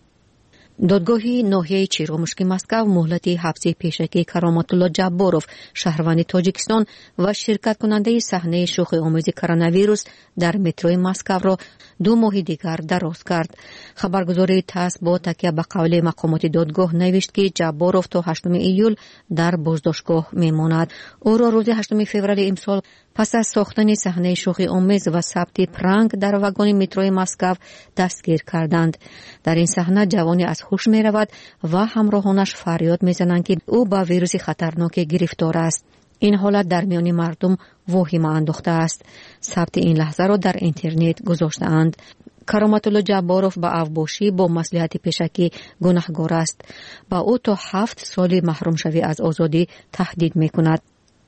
دادگاهی ناحیه چیرومشکی مسکو مهلت حبسی پیشکی کرامت الله جباروف، شهروند تاجیکستان و شرکت کننده صحنه شوخی آمیز کرونا ویروس در متروی مسکو را 2 ماه دیگر دراز کرد. خبرگزاری تاس با تکیه به قول مقامات دادگاه نوشت که جباروف تا 8 ایول در بازداشتگاه میماند. او را روز 8 فوریه امسال پس از ساختن صحنه شوخی آمیز و ثبت پرانک در واگن متروی مسکو دستگیر کردند. در این صحنه جوانی از هوش می رود و همراهانش فریاد می زنند که او با ویروس خطرناک گرفتار است. این حالت در میان مردم واهمه انداخته است. ثبت این لحظه را در اینترنت گذاشته اند. کرامت الله جباروف با اوباشی با مصلحت پیشکی گناهکار است. با او تا 7 سال محروم شوی از آزادی تهدید می کند.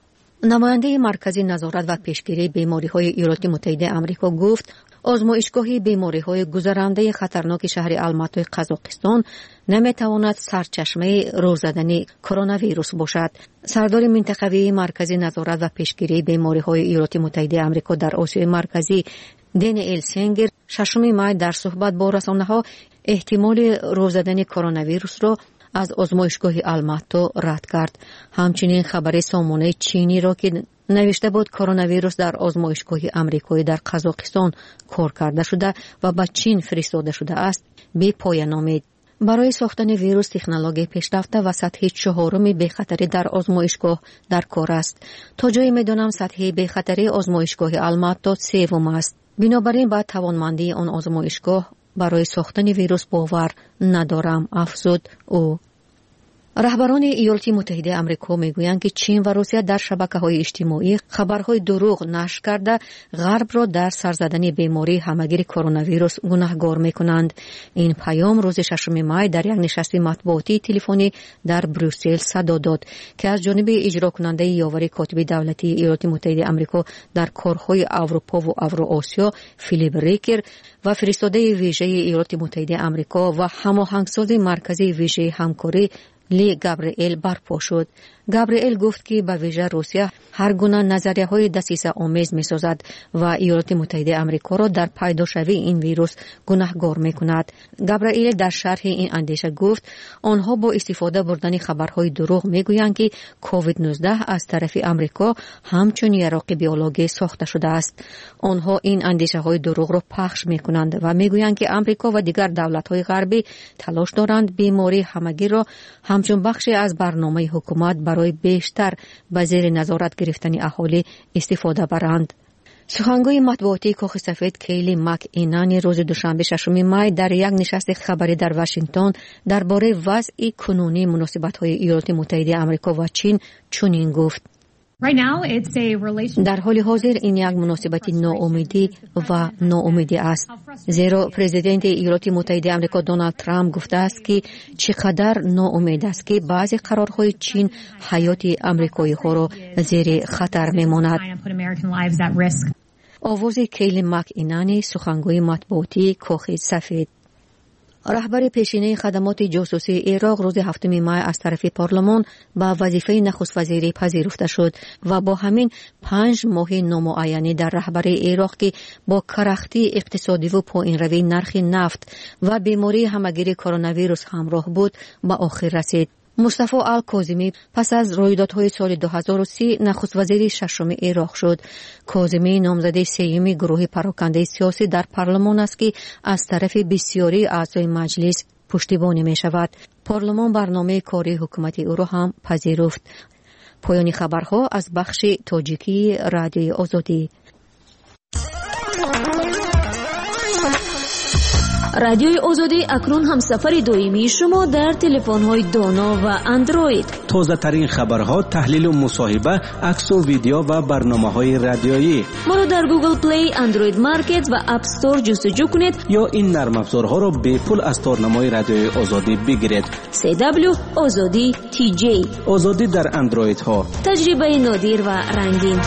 نماینده مرکز نظارت و پیشگیری بیماری‌های ایالات متحده آمریکا گفت آزمایشگاه بیماری‌های گذرنده خطرناک شهر الماتای قزاقستان نمی‌تواند سرچشمه روزدن کرونا ویروس باشد. سردار منطقوی مرکز نظارت و پیشگیری بیماری‌های ایالات متحده آمریکا در آسیای مرکزی دنیل سینگر 6 می در صحبت با رسانه‌ها احتمال روزدن کرونا ویروس را از آزمایشگاه الماتا رد کرد. همچنین خبر سامانه چینی را که نوشته بود کرونا ویروس در آزمایشگاه آمریکایی در قزاقستان کار کرده شده و به چین فرستاده شده است بی پایان آمد. برای ساختن ویروس تکنولوژی پیشرفته و سطح 4 بی‌خطری در آزمایشگاه در کار است. تا جایی می‌دانم سطح بی‌خطری آزمایشگاه الماتا 3 است. بنابراین با توانمندی آن آزمایشگاه برای ساختن ویروس باور ندارم، افزود او. رهبران ایالات متحده آمریکا میگویند که چین و روسیه در شبکه‌های اجتماعی خبرهای دروغ نشر کرده غرب را در سر زدن بیماری همگیر کرونا ویروس گناهکار میکنند. این پیام روز 6 می در یک نشست مطبوعاتی تلفنی در بروکسل صدا داد که از جانب اجرا کننده یاوری کاتب دولتی ایالات متحده آمریکا در کارهای اروپا و اوراسیا فیلیپ ریکر و فرستاده ویژه ایالات متحده آمریکا و هماهنگساز مرکز ویژه همکاری لی گابریل برپا شد. گابریل گفت که به ویژه روسیه هر گونه نظریه‌های دسیسه آمیز می‌سازد و ایالات متحده آمریکا را در پیداشوی این ویروس گناهکار می‌کند. گابریل در شرح این اندیشه گفت آنها با استفاده بردن خبرهای دروغ می‌گویند که کووید 19 از طرف آمریکا همچون یراق بیولوژی ساخته شده است. آنها این اندیشه‌های دروغ را پخش می‌کنند و می‌گویند که آمریکا و دیگر دولت‌های غربی تلاش دارند بیماری همگیر را همچون بخشی از برنامه حکومت برای بیشتر به زیر نظارت گرفتن اهالی استفاده برند. سخنگوی مطبوعاتی کاخ سفید کیلی مک اینان روز دوشنبه 6 می در یک نشست خبری در واشنگتن درباره وضع کنونی مناسبت‌های ایالات متحده آمریکا و چین چنین گفت: در حال حاضر این یک مناسبت ناامیدی و ناامیدی است، زیرا پرزیدنت ایالات متحده آمریکا دونالد ترامپ گفته است که چقدر ناامید است که بعضی قرارهای چین حیات آمریکایی ها را زیر خطر می‌ماند. آواز کیلی مک اینانی، سخنگوی مطبوعاتی کاخ سفید. رهبر پیشینه خدمات جاسوسی عراق روز 7 می از طرف پارلمان به وظیفه نخست وزیری پذیرفته شد و با همین 5 ماه نامعینی در رهبری عراق که با کرختی اقتصادی و پایین روی نرخ نفت و بیماری همگیر کرونا ویروس همراه بود به آخر رسید. مصطفی الکاظمی پس از رویدادهای سال 2030 نخست وزیر ششم عراق شد. کاظمی نامزد سیمی گروه پراکنده سیاسی در پارلمان است که از طرف بسیاری اعضای مجلس پشتیبانی می شود. پارلمان برنامه کاری حکومت او را هم پذیرفت. پایان خبرها از بخش تاجیکی رادیوی آزادی. رادیوی آزادی اکنون هم سفر دائمی شما در تلفن‌های دانا و اندروید. تازه ترین خبرها، تحلیل و مصاحبه، عکس و ویدیو و برنامه‌های رادیویی. ما را در گوگل پلی، اندروید مارکت و اپ استور جستجو کنید یا این نرم افزارها را به پول از تارنمای رادیوی آزادی بگیرید. CW آزادی TJ. آزادی در اندروید ها. تجربه نادر و رنگین.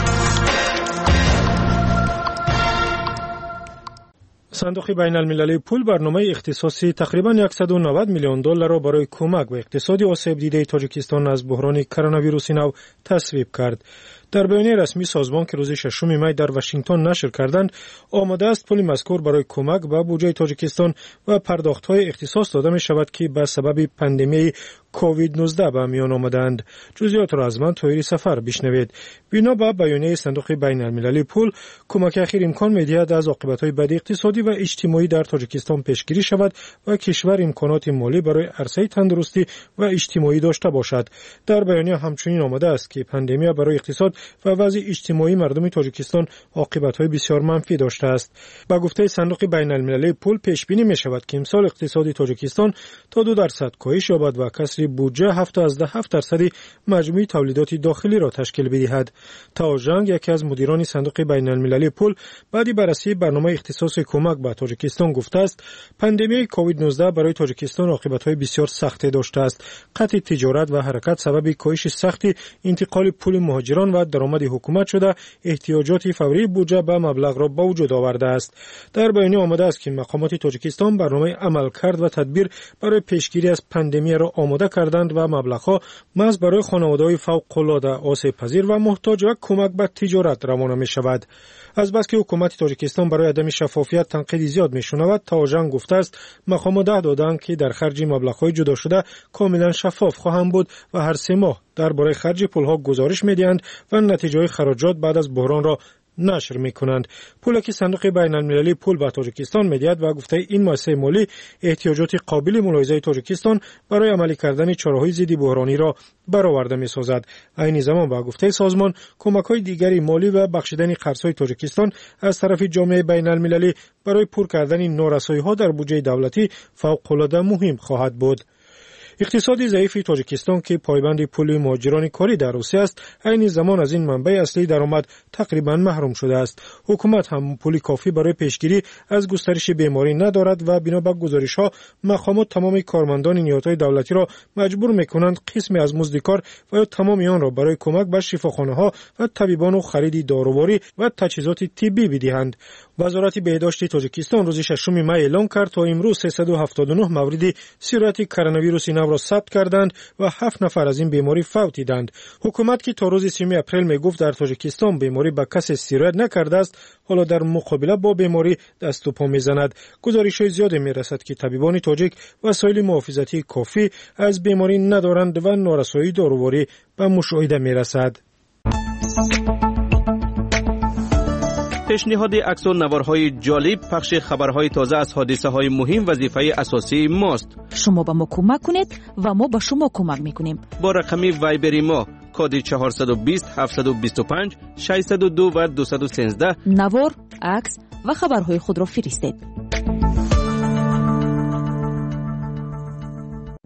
صندوق بین المللی پول برنامه اختصاصی تقریبا 190 میلیون دلار را برای کمک به اقتصاد آسیب دیده تاجیکستان از بحران کرونا ویروس نو تصویب کرد. در بیانیه رسمی سازمان که روز 6 می در واشنگتن نشر کردند، آماده است پول مذکور برای کمک به بودجه تاجیکستان و پرداخت‌های اختصاص داده می شود که به سبب پاندمی کووید 19 به میان آمدند. جزئیات را از من طاهری سفر بشنوید. بنا به بیانیه صندوق بین المللی پول، کمک اخیر امکان می‌دهد از عاقبت‌های بد اقتصادی و اجتماعی در تاجیکستان پیشگیری شود و کشور امکانات مالی برای عرصه تندرستی و اجتماعی داشته باشد. در بیانیه همچنین آمده است که پاندمی برای اقتصاد و وضع اجتماعی مردم تاجیکستان عاقبت‌های بسیار منفی داشته است. با گفته صندوق بین المللی پول، پیش بینی می‌شود که امسال اقتصاد تاجیکستان تا 2% کاهش یابد و کسری بودجه 7.7% مجموعی تولیدات داخلی را تشکیل بدهد. تاو ژنگ، یکی از مدیران صندوق بین المللی پول، بعد بررسی برنامه اختصاص کمک به تاجیکستان گفته است پاندمی کووید 19 برای تاجیکستان عاقبت‌های بسیار سختی داشته است. قطع تجارت و حرکت سبب کاهش سختی انتقال پول مهاجران و درآمد حکومت شده احتیاجات فوری بودجه به مبلغ را به وجود آورده است. در بیانیه آمده است که مقامات تاجیکستان برنامه عملکرد و تدبیر برای پیشگیری از پاندمی را آماده کردند و مبلغ‌ها محض برای خانواده‌های فوق‌العاده آسیب پذیر و محتاج و کمک به تجارت روانه می‌شود. از بس که حکومت تاجیکستان برای عدم شفافیت تنقیدی زیاد می‌شنود، تاو ژنگ گفته است مقامات عهد دادند که در خرج مبلغ‌های جدا شده کاملا شفاف خواهند بود و هر 3 ماه درباره خرج پول‌ها گزارش می‌دهند و نتیجه خراجات بعد از بحران را نشر می‌کنند. پولی که صندوق بین المللی پول به تاجیکستان می‌دهد و گفته این مؤسسه مالی احتیاجات قابل ملاحظه تاجیکستان برای عملی کردن چاره‌های ضد بحرانی را برآورده می‌سازد. عین زمان با گفته سازمان، کمک‌های دیگری مالی و بخشیدن قرض‌های تاجیکستان از طرف جامعه بین المللی برای پر کردن نارسایی‌ها در بودجه دولتی فوق‌العاده مهم خواهد بود. اقتصاد ضعیف تاجیکستان که پایبند پول مهاجران کاری در روسیه است، عین زمان از این منبع اصلی درآمد تقریبا محروم شده است. حکومت هم پول کافی برای پیشگیری از گسترش بیماری ندارد و بنا به گزارش‌ها مقامات تمام کارمندان نهادهای دولتی را مجبور می‌کنند قسمی از مزد کار و یا تمامی آن را برای کمک به شفاخانه‌ها و طبیبان و خرید داروباری و تجهیزات طبی بدهند. وزارت بهداشت تاجیکستان روز 6 می اعلام کرد تا امروز 379 مورد سیرت کرونا ویروس نو را ثبت کردند و 7 نفر از این بیماری فوت دیدند. حکومت که تا روز 3 اپریل میگفت در تاجیکستان بیماری به کسی سیرت نکرده است، حالا در مقابله با بیماری دست و پا میزند. گزارش‌های زیادی میرسد که طبیبان تاجیک وسایل محافظتی کافی از بیماری ندارند و نارسایی داروباری به مشاهده میرسد. پیشنهاد عکس و نوارهای جالب، پخش خبرهای تازه از حادثه‌های مهم وظیفه اساسی ماست. شما به ما کمک کنید و ما به شما کمک میکنیم. با رقم وایبری ما کد 420 725 602 و 213 نوار، عکس و خبرهای خود را فرستید.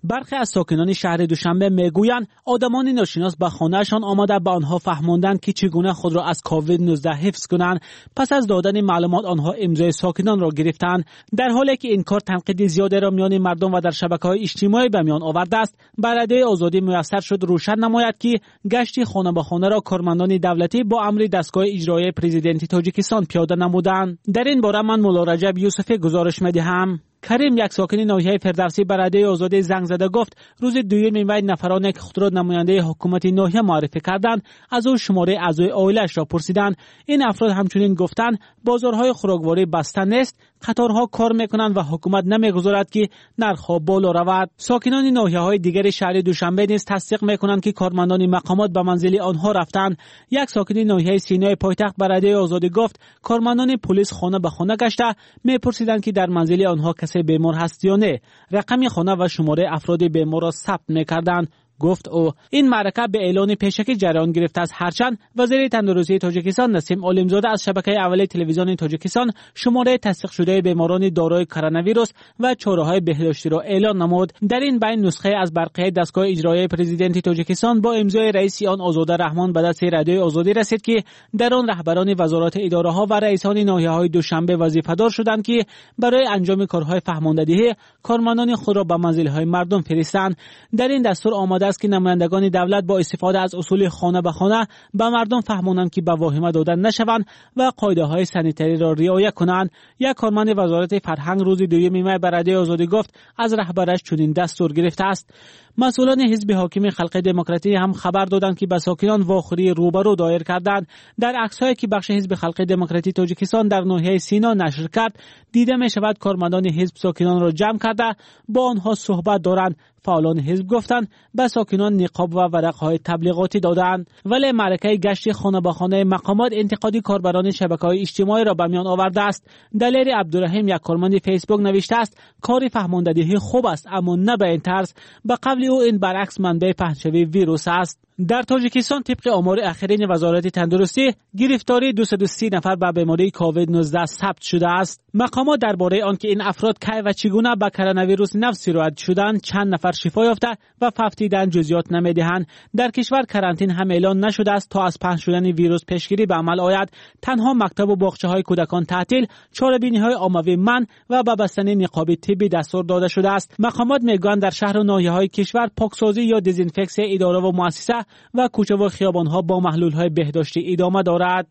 برخی از ساکنان شهر دوشنبه میگویند آدمان ناشناس به خانهشان آمده به آنها فهماندند که چگونه خود را از کووید 19 حفظ کنند. پس از دادن معلومات آنها امضای ساکنان را گرفتند. در حالی که این کار تنقید زیادی را میان مردم و در شبکه‌های اجتماعی به میان آورده است، بر رادیوی آزادی میسر شد روشن نماید که گشت خانه به خانه را کارمندان دولتی با امر دستگاه اجرایی پرزیدنت تاجیکستان پیاده نمودند. در این باره من مولا رجب یوسفی گزارش می‌دهم. کریم، یک ساکن ناحیه فردوسی، به رادیوی آزادی زنگ زده گفت روز دوم می نفرانی که خود را نماینده حکومت ناحیه معرفی کردند از او شماره اعضای عائله‌اش را پرسیدند. این افراد همچنین گفتند بازارهای خوراکواری بسته نیست، قطارها کار میکنند و حکومت نمیگذارد که نرخ‌ها بالا رود. ساکنان ناحیه‌های دیگر شهر دوشنبه نیز تصدیق میکنند که کارمندان مقامات به منزل آنها رفتند. یک ساکن ناحیه سینای پایتخت به رادیوی آزادی گفت کارمندان پلیس خانه به خانه گشته میپرسیدند که در منزل آنها کسی بیمار هست یا نه. رقم خانه و شماره افراد بیمار را ثبت میکردند. گفت او این معرکه به اعلان پیشکی جریان گرفته است، هرچند وزیر تندرستی تاجیکستان نسیم عالمزاده از شبکه اول تلویزیون تاجیکستان شماره تصدیق شده بیماران دارای کرونا ویروس و چاره‌های بهداشتی را اعلان نمود. در این بین نسخه از برقیه دستگاه اجرایی پرزیدنت تاجیکستان با امضای رئیس آن آزاده رحمان به دست رادیوی آزادی رسید که در آن رهبران وزارات اداره‌ها و رئیسان ناحیه‌های دوشنبه وظیفه‌دار شدند که برای انجام کارهای فهماندهی کارمندان خود را به منزل‌های مردم فرستند. در این دستور آمده است که نمایندگان دولت با استفاده از اصول خانه به خانه به مردم فهمانند که به واهمه دادن نشوند و قاعده‌های سانیتری را رعایت کنند. یک کارمند وزارت فرهنگ روز دوم می به رادیوی آزادی گفت از رهبرش چنین دستور گرفته است. مسئولان حزب حاکم خلق دموکراتی هم خبر دادند که به ساکنان واخری روبرو دایر کردند. در عکس‌هایی که بخش حزب خلق دموکراتی تاجیکستان در ناحیه سینا نشر کرد دیده می شود کارمندان حزب ساکنان را جمع کرده با آنها صحبت دارند. فعالان حزب گفتند به ساکنان نقاب و ورقهای تبلیغاتی دادند. ولی معرکه گشت خانه به خانه مقامات انتقادی کاربران شبکه‌های اجتماعی را به میان آورده است. دلیر عبدالرحیم، یک کارمند فیسبوک، نوشته است کار فهماندهی خوب است اما نه به این طرز. به قول او این برعکس منبع پهنشوی ویروس است. در تاجیکستان طبق آمار اخیرین وزارت تندرستی گرفتاری 230 نفر به بیماری کووید 19 ثبت شده است. مقامات درباره آنکه این افراد کی و چگونه به کرونا ویروس نو سیرایت شدند، چند نفر شفا یافته و ففتیدن جزئیات نمیدهند. در کشور کرانتین هم اعلان نشده است تا از پخش شدن ویروس پیشگیری به عمل آید. تنها مکتب و باغچه‌های کودکان تعطیل، چاره‌بینی‌های عمومی منع و به بستن نقاب طبی دستور داده شده است. مقامات میگویند در شهر و ناحیه‌های کشور پاکسازی یا دزینفکسیون اداره و مؤسسه و کوچه و خیابان‌ها با محلول‌های بهداشتی ادامه دارد.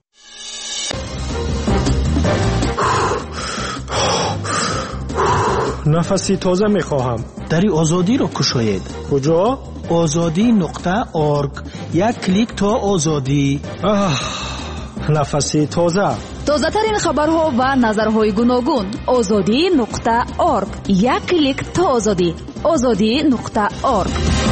نفسی تازه می‌خواهم. دری آزادی را کشاید. کجا؟ azadi.org. یک کلیک تا آزادی. نفسی تازه. تازه‌ترین خبرها و نظرهای گوناگون. azadi.org. یک کلیک تا آزادی. azadi.org.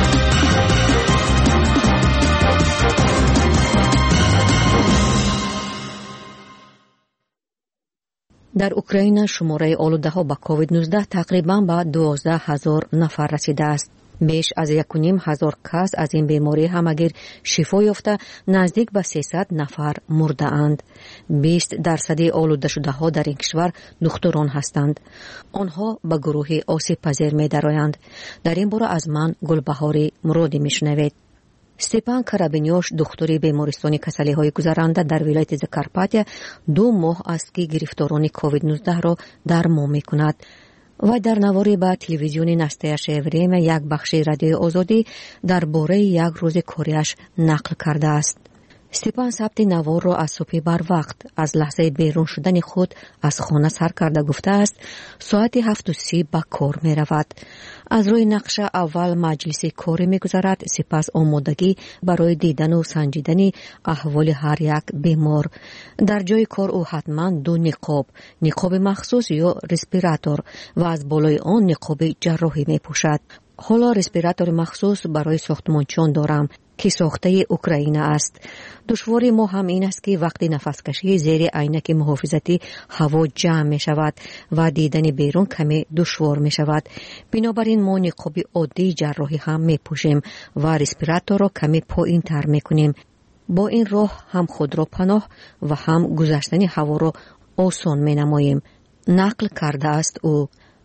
در اوکراین شماره آلوده‌ها با کووید 19 تقریباً به 12,000 نفر رسیده است. بیش از 1,500 کس از این بیماری همگیر شفا یافته، نزدیک به 300 نفر مرده اند. 20% آلوده شده ها در این کشور دختران هستند. آنها به گروه آسیب پذیر می درآیند. در این باره از من گلبهاری مرادی میشنوید. ستپان کرابینیوش، دکتری بیمارستان کسلی‌های گذرانده در ولایت زکارپاتیا، 2 ماه است که گرفتاران کووید 19 را درمان می‌کند. و در نواری با تلویزیون نستیا شیوریم یک بخش رادیوی آزادی درباره یک روز کاریش نقل کرده است. ستپان ثبت نوار را از صبح بر وقت از لحظه بیرون شدن خود از خانه سر کرده گفته است ساعت 7:30 به کار می رود. از روی نقشه اول مجلس کاری می گذارد، سپس آمادگی برای دیدن و سنجیدن احوال هر یک بیمار. در جای کار او حتما 2 نقاب مخصوص یا رسپیراتور و از بالای آن نقاب جراحی می پوشد. حالا رسپیراتور مخصوص برای ساختمانچان دارم که ساخته اوکراین است. دشواری ما هم این است که وقتی نفس کشی زیر عینک محافظتی هوا جمع می شود و دیدن بیرون کمی دشوار می شود. بنابراین ما نقاب عادی جراحی هم می پوشیم و رسپیراتور را کمی پایین تر می کنیم. با این راه هم خود را پناه و هم گذشتن هوا را آسان می نماییم. نقل کرده است او.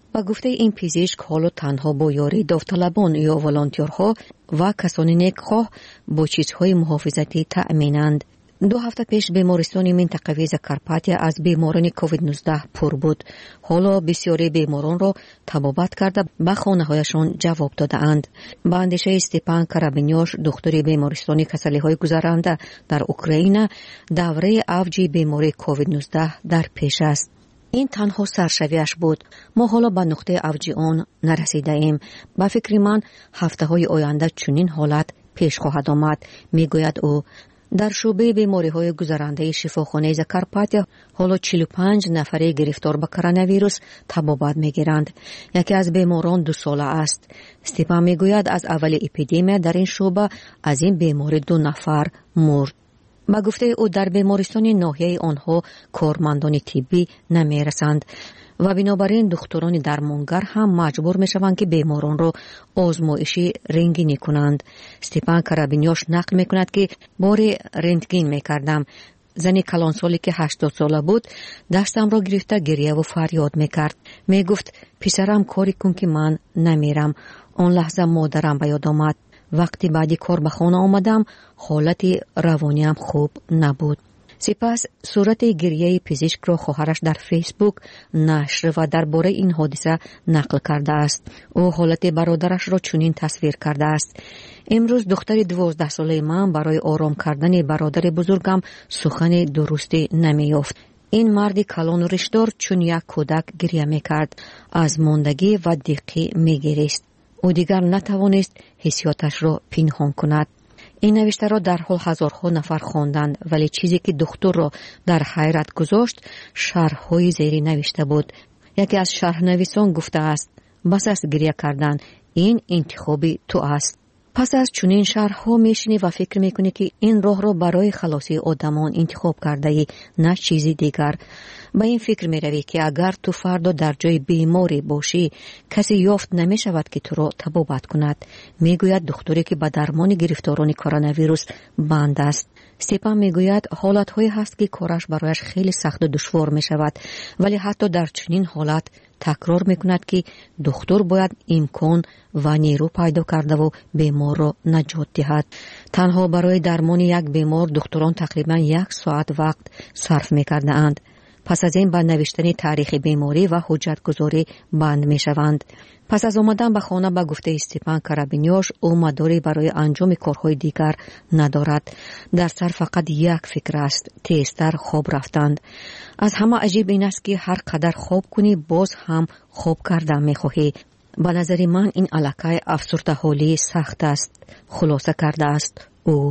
با گفته این پزشک حالا تنها با یاری داوطلبان یا ولانتیرها و کسانی نیکخواه با چیزهای محافظتی تأمینند. 2 هفته پیش بیمارستان منطقوی زکرپاتیا از بیماران کووید 19 پر بود. حالا بسیاری بیماران را طبابت کرده به خانه‌هایشان جواب داده‌اند. با اندیشه استپان کرابینیوش دکتر بیمارستان کسلی‌های گذرانده در اوکراین، دوره اوج بیماری کووید 19 در پیش است. این تنها سرشویش بود. ما حالا به نقطه اوج آن نرسیده ایم. با فکر من هفته‌های آینده چنین حالت پیش خواهد آمد، میگوید او. در شعبه بیماری‌های گذرانده شفاخانه زکرپاتیا حالا 45 نفر گرفتار به کرونا ویروس طبابت می‌گیرند. یکی از بیماران 2 ساله است. استپان میگوید از اول اپیدمی در این شعبه از این بیماری 2 نفر مرد. با گفته او در بیمارستان ناحیه آنها کارمندان طبی نمی‌رسند و بنابراین دکتران درمانگر هم مجبور می‌شوند که بیماران را آزمایشی رنگینی کنند. استپان کرابینیوش نقل می‌کند که بار رنتگن می‌کردم. زنی کلانسالی که 80 ساله بود دستم را گرفته گریه و فریاد می‌کرد. میگفت پسرم کاری کن که من نمیرم. آن لحظه مادرم به یاد آمد. وقتی بعدی کار به خانه آمدم حالت روانیم خوب نبود. سپس صورت گریه پزشک را خواهرش در فیسبوک نشر و درباره این حادثه نقل کرده است. او حالت برادرش را چنین تصویر کرده است: امروز دختر 12 ساله من برای آرام کردن برادر بزرگم سخن درستی نمی‌یافت. این مرد کلان و ریشدار چون یک کودک گریه می‌کرد، از ماندگی و دقی می‌گریست. او دیگر نتوانست حسیاتش را پنهان کند. این نوشته را در حال هزارها نفر خواندند، ولی چیزی که دکتر را در حیرت گذاشت شرح‌های زیری نوشته بود. یکی از شرح‌نویسان گفته است: بس است گریه کردن، این انتخابی تو است. پس از چنین شرح‌ها میشنی و فکر میکنی که این راه را برای خلاصی آدمان انتخاب کرده ای، نه چیزی دیگر. با این فکر میروی که اگر تو فردا در جای بیماری باشی کسی یافت نمیشود که تو را طبابت کند. میگوید دکتری که به درمان گرفتاران کرونا ویروس بند است. استپان میگوید حالت‌هایی هست که کارش برایش خیلی سخت و دشوار میشود، ولی حتی در چنین حالت تکرار میکند که دکتر باید امکان و نیرو پیدا کرده و بیمار را نجات دهد. تنها برای درمان یک بیمار دکتران تقریبا 1 ساعت وقت صرف میکرده اند. پس از این به نوشتن تاریخ بیماری و حجتگذاری بند میشوند. پس از آمدن به خانه به گفته استپان کرابینیوش او مداری برای انجام کارهای دیگر ندارد. در سر فقط یک فکر است: تیزتر خواب رفتند. از همه عجیب این است که هر قدر خواب کنی باز هم خواب کردن میخواهی. به نظر من این علاقه افسرده حالی سخت است، خلاصه کرده است او.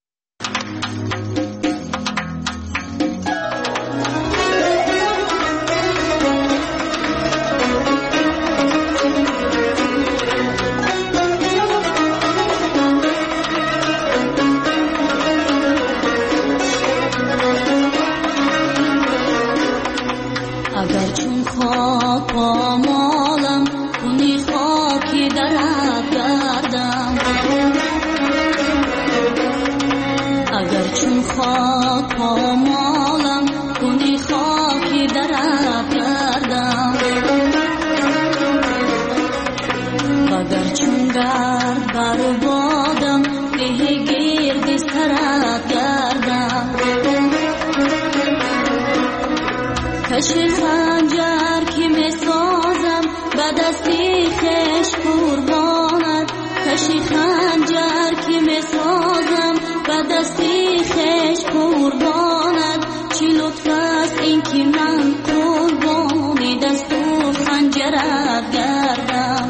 اگر چون خاک پامالم کنی خاکی درت گردم، اگر چون خاک پامالم کنی خاکی درت گردم، اگر چون گرد بر بادم به گردی سرت گردم، کشی خنجر که می سازم به دستی خش قربانت، کشی خنجر که می سازم به دستی خش قربانت، چی لطف است این که من قربانی دست و خنجرت گردم،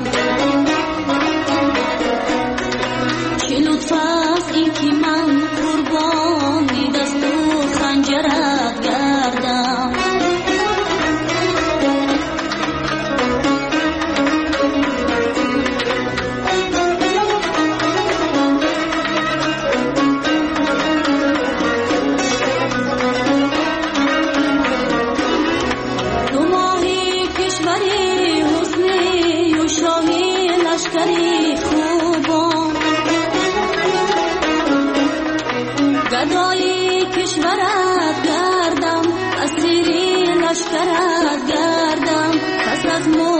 چی لطف است این که من قربانی دست و خنجرت گردم. گدای کشورت گردم، اسیری لشکرت گردم، پس از